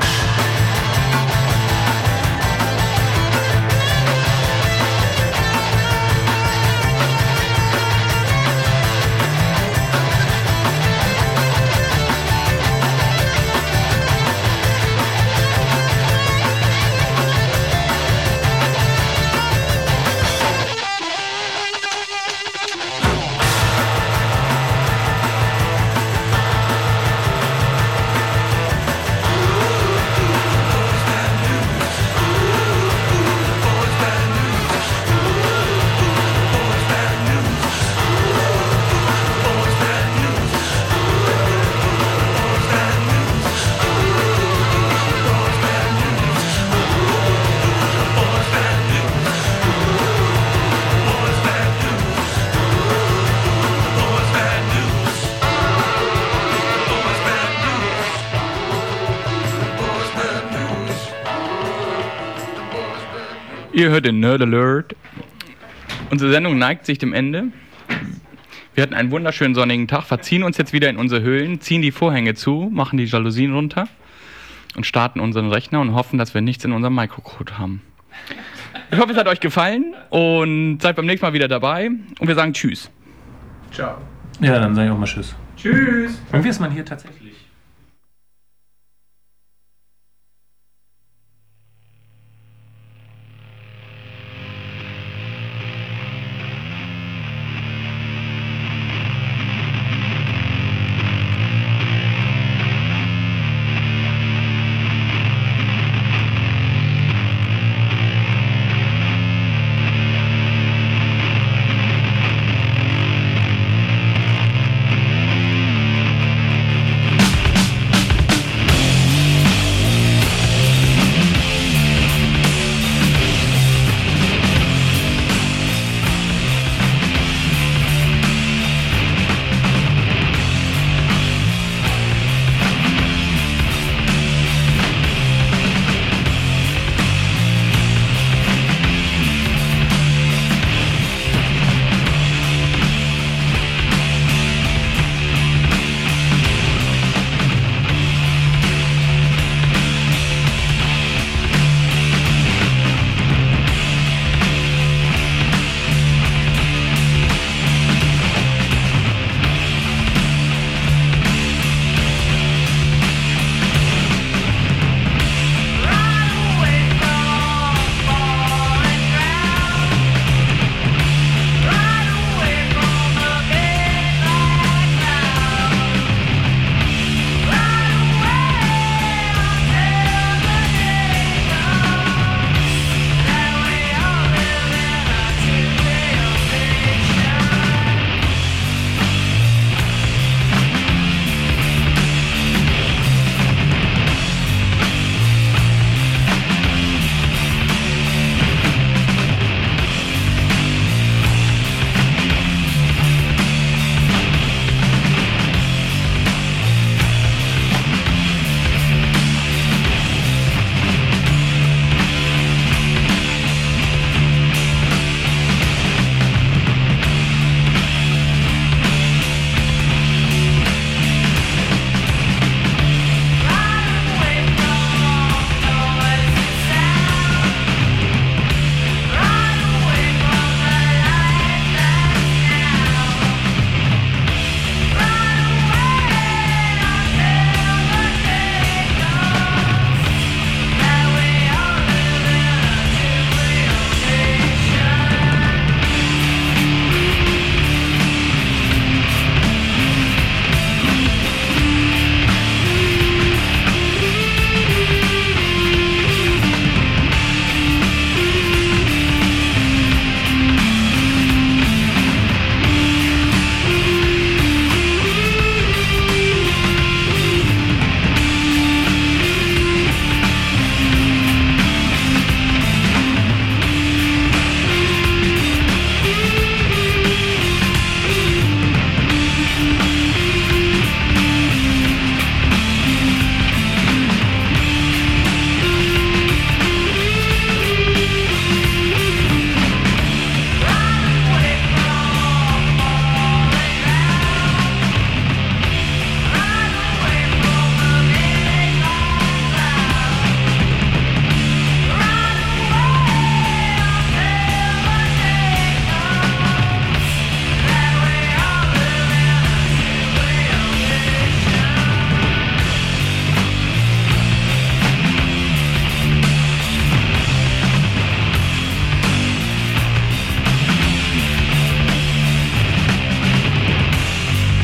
Ihr hört den Nerd Alert. Unsere Sendung neigt sich dem Ende. Wir hatten einen wunderschönen sonnigen Tag, verziehen uns jetzt wieder in unsere Höhlen, ziehen die Vorhänge zu, machen die Jalousien runter und starten unseren Rechner und hoffen, dass wir nichts in unserem Microcode haben. Ich hoffe, es hat euch gefallen und seid beim nächsten Mal wieder dabei und wir sagen Tschüss. Ciao. Ja, dann sage ich auch mal Tschüss. Tschüss. Irgendwie ist man hier tatsächlich.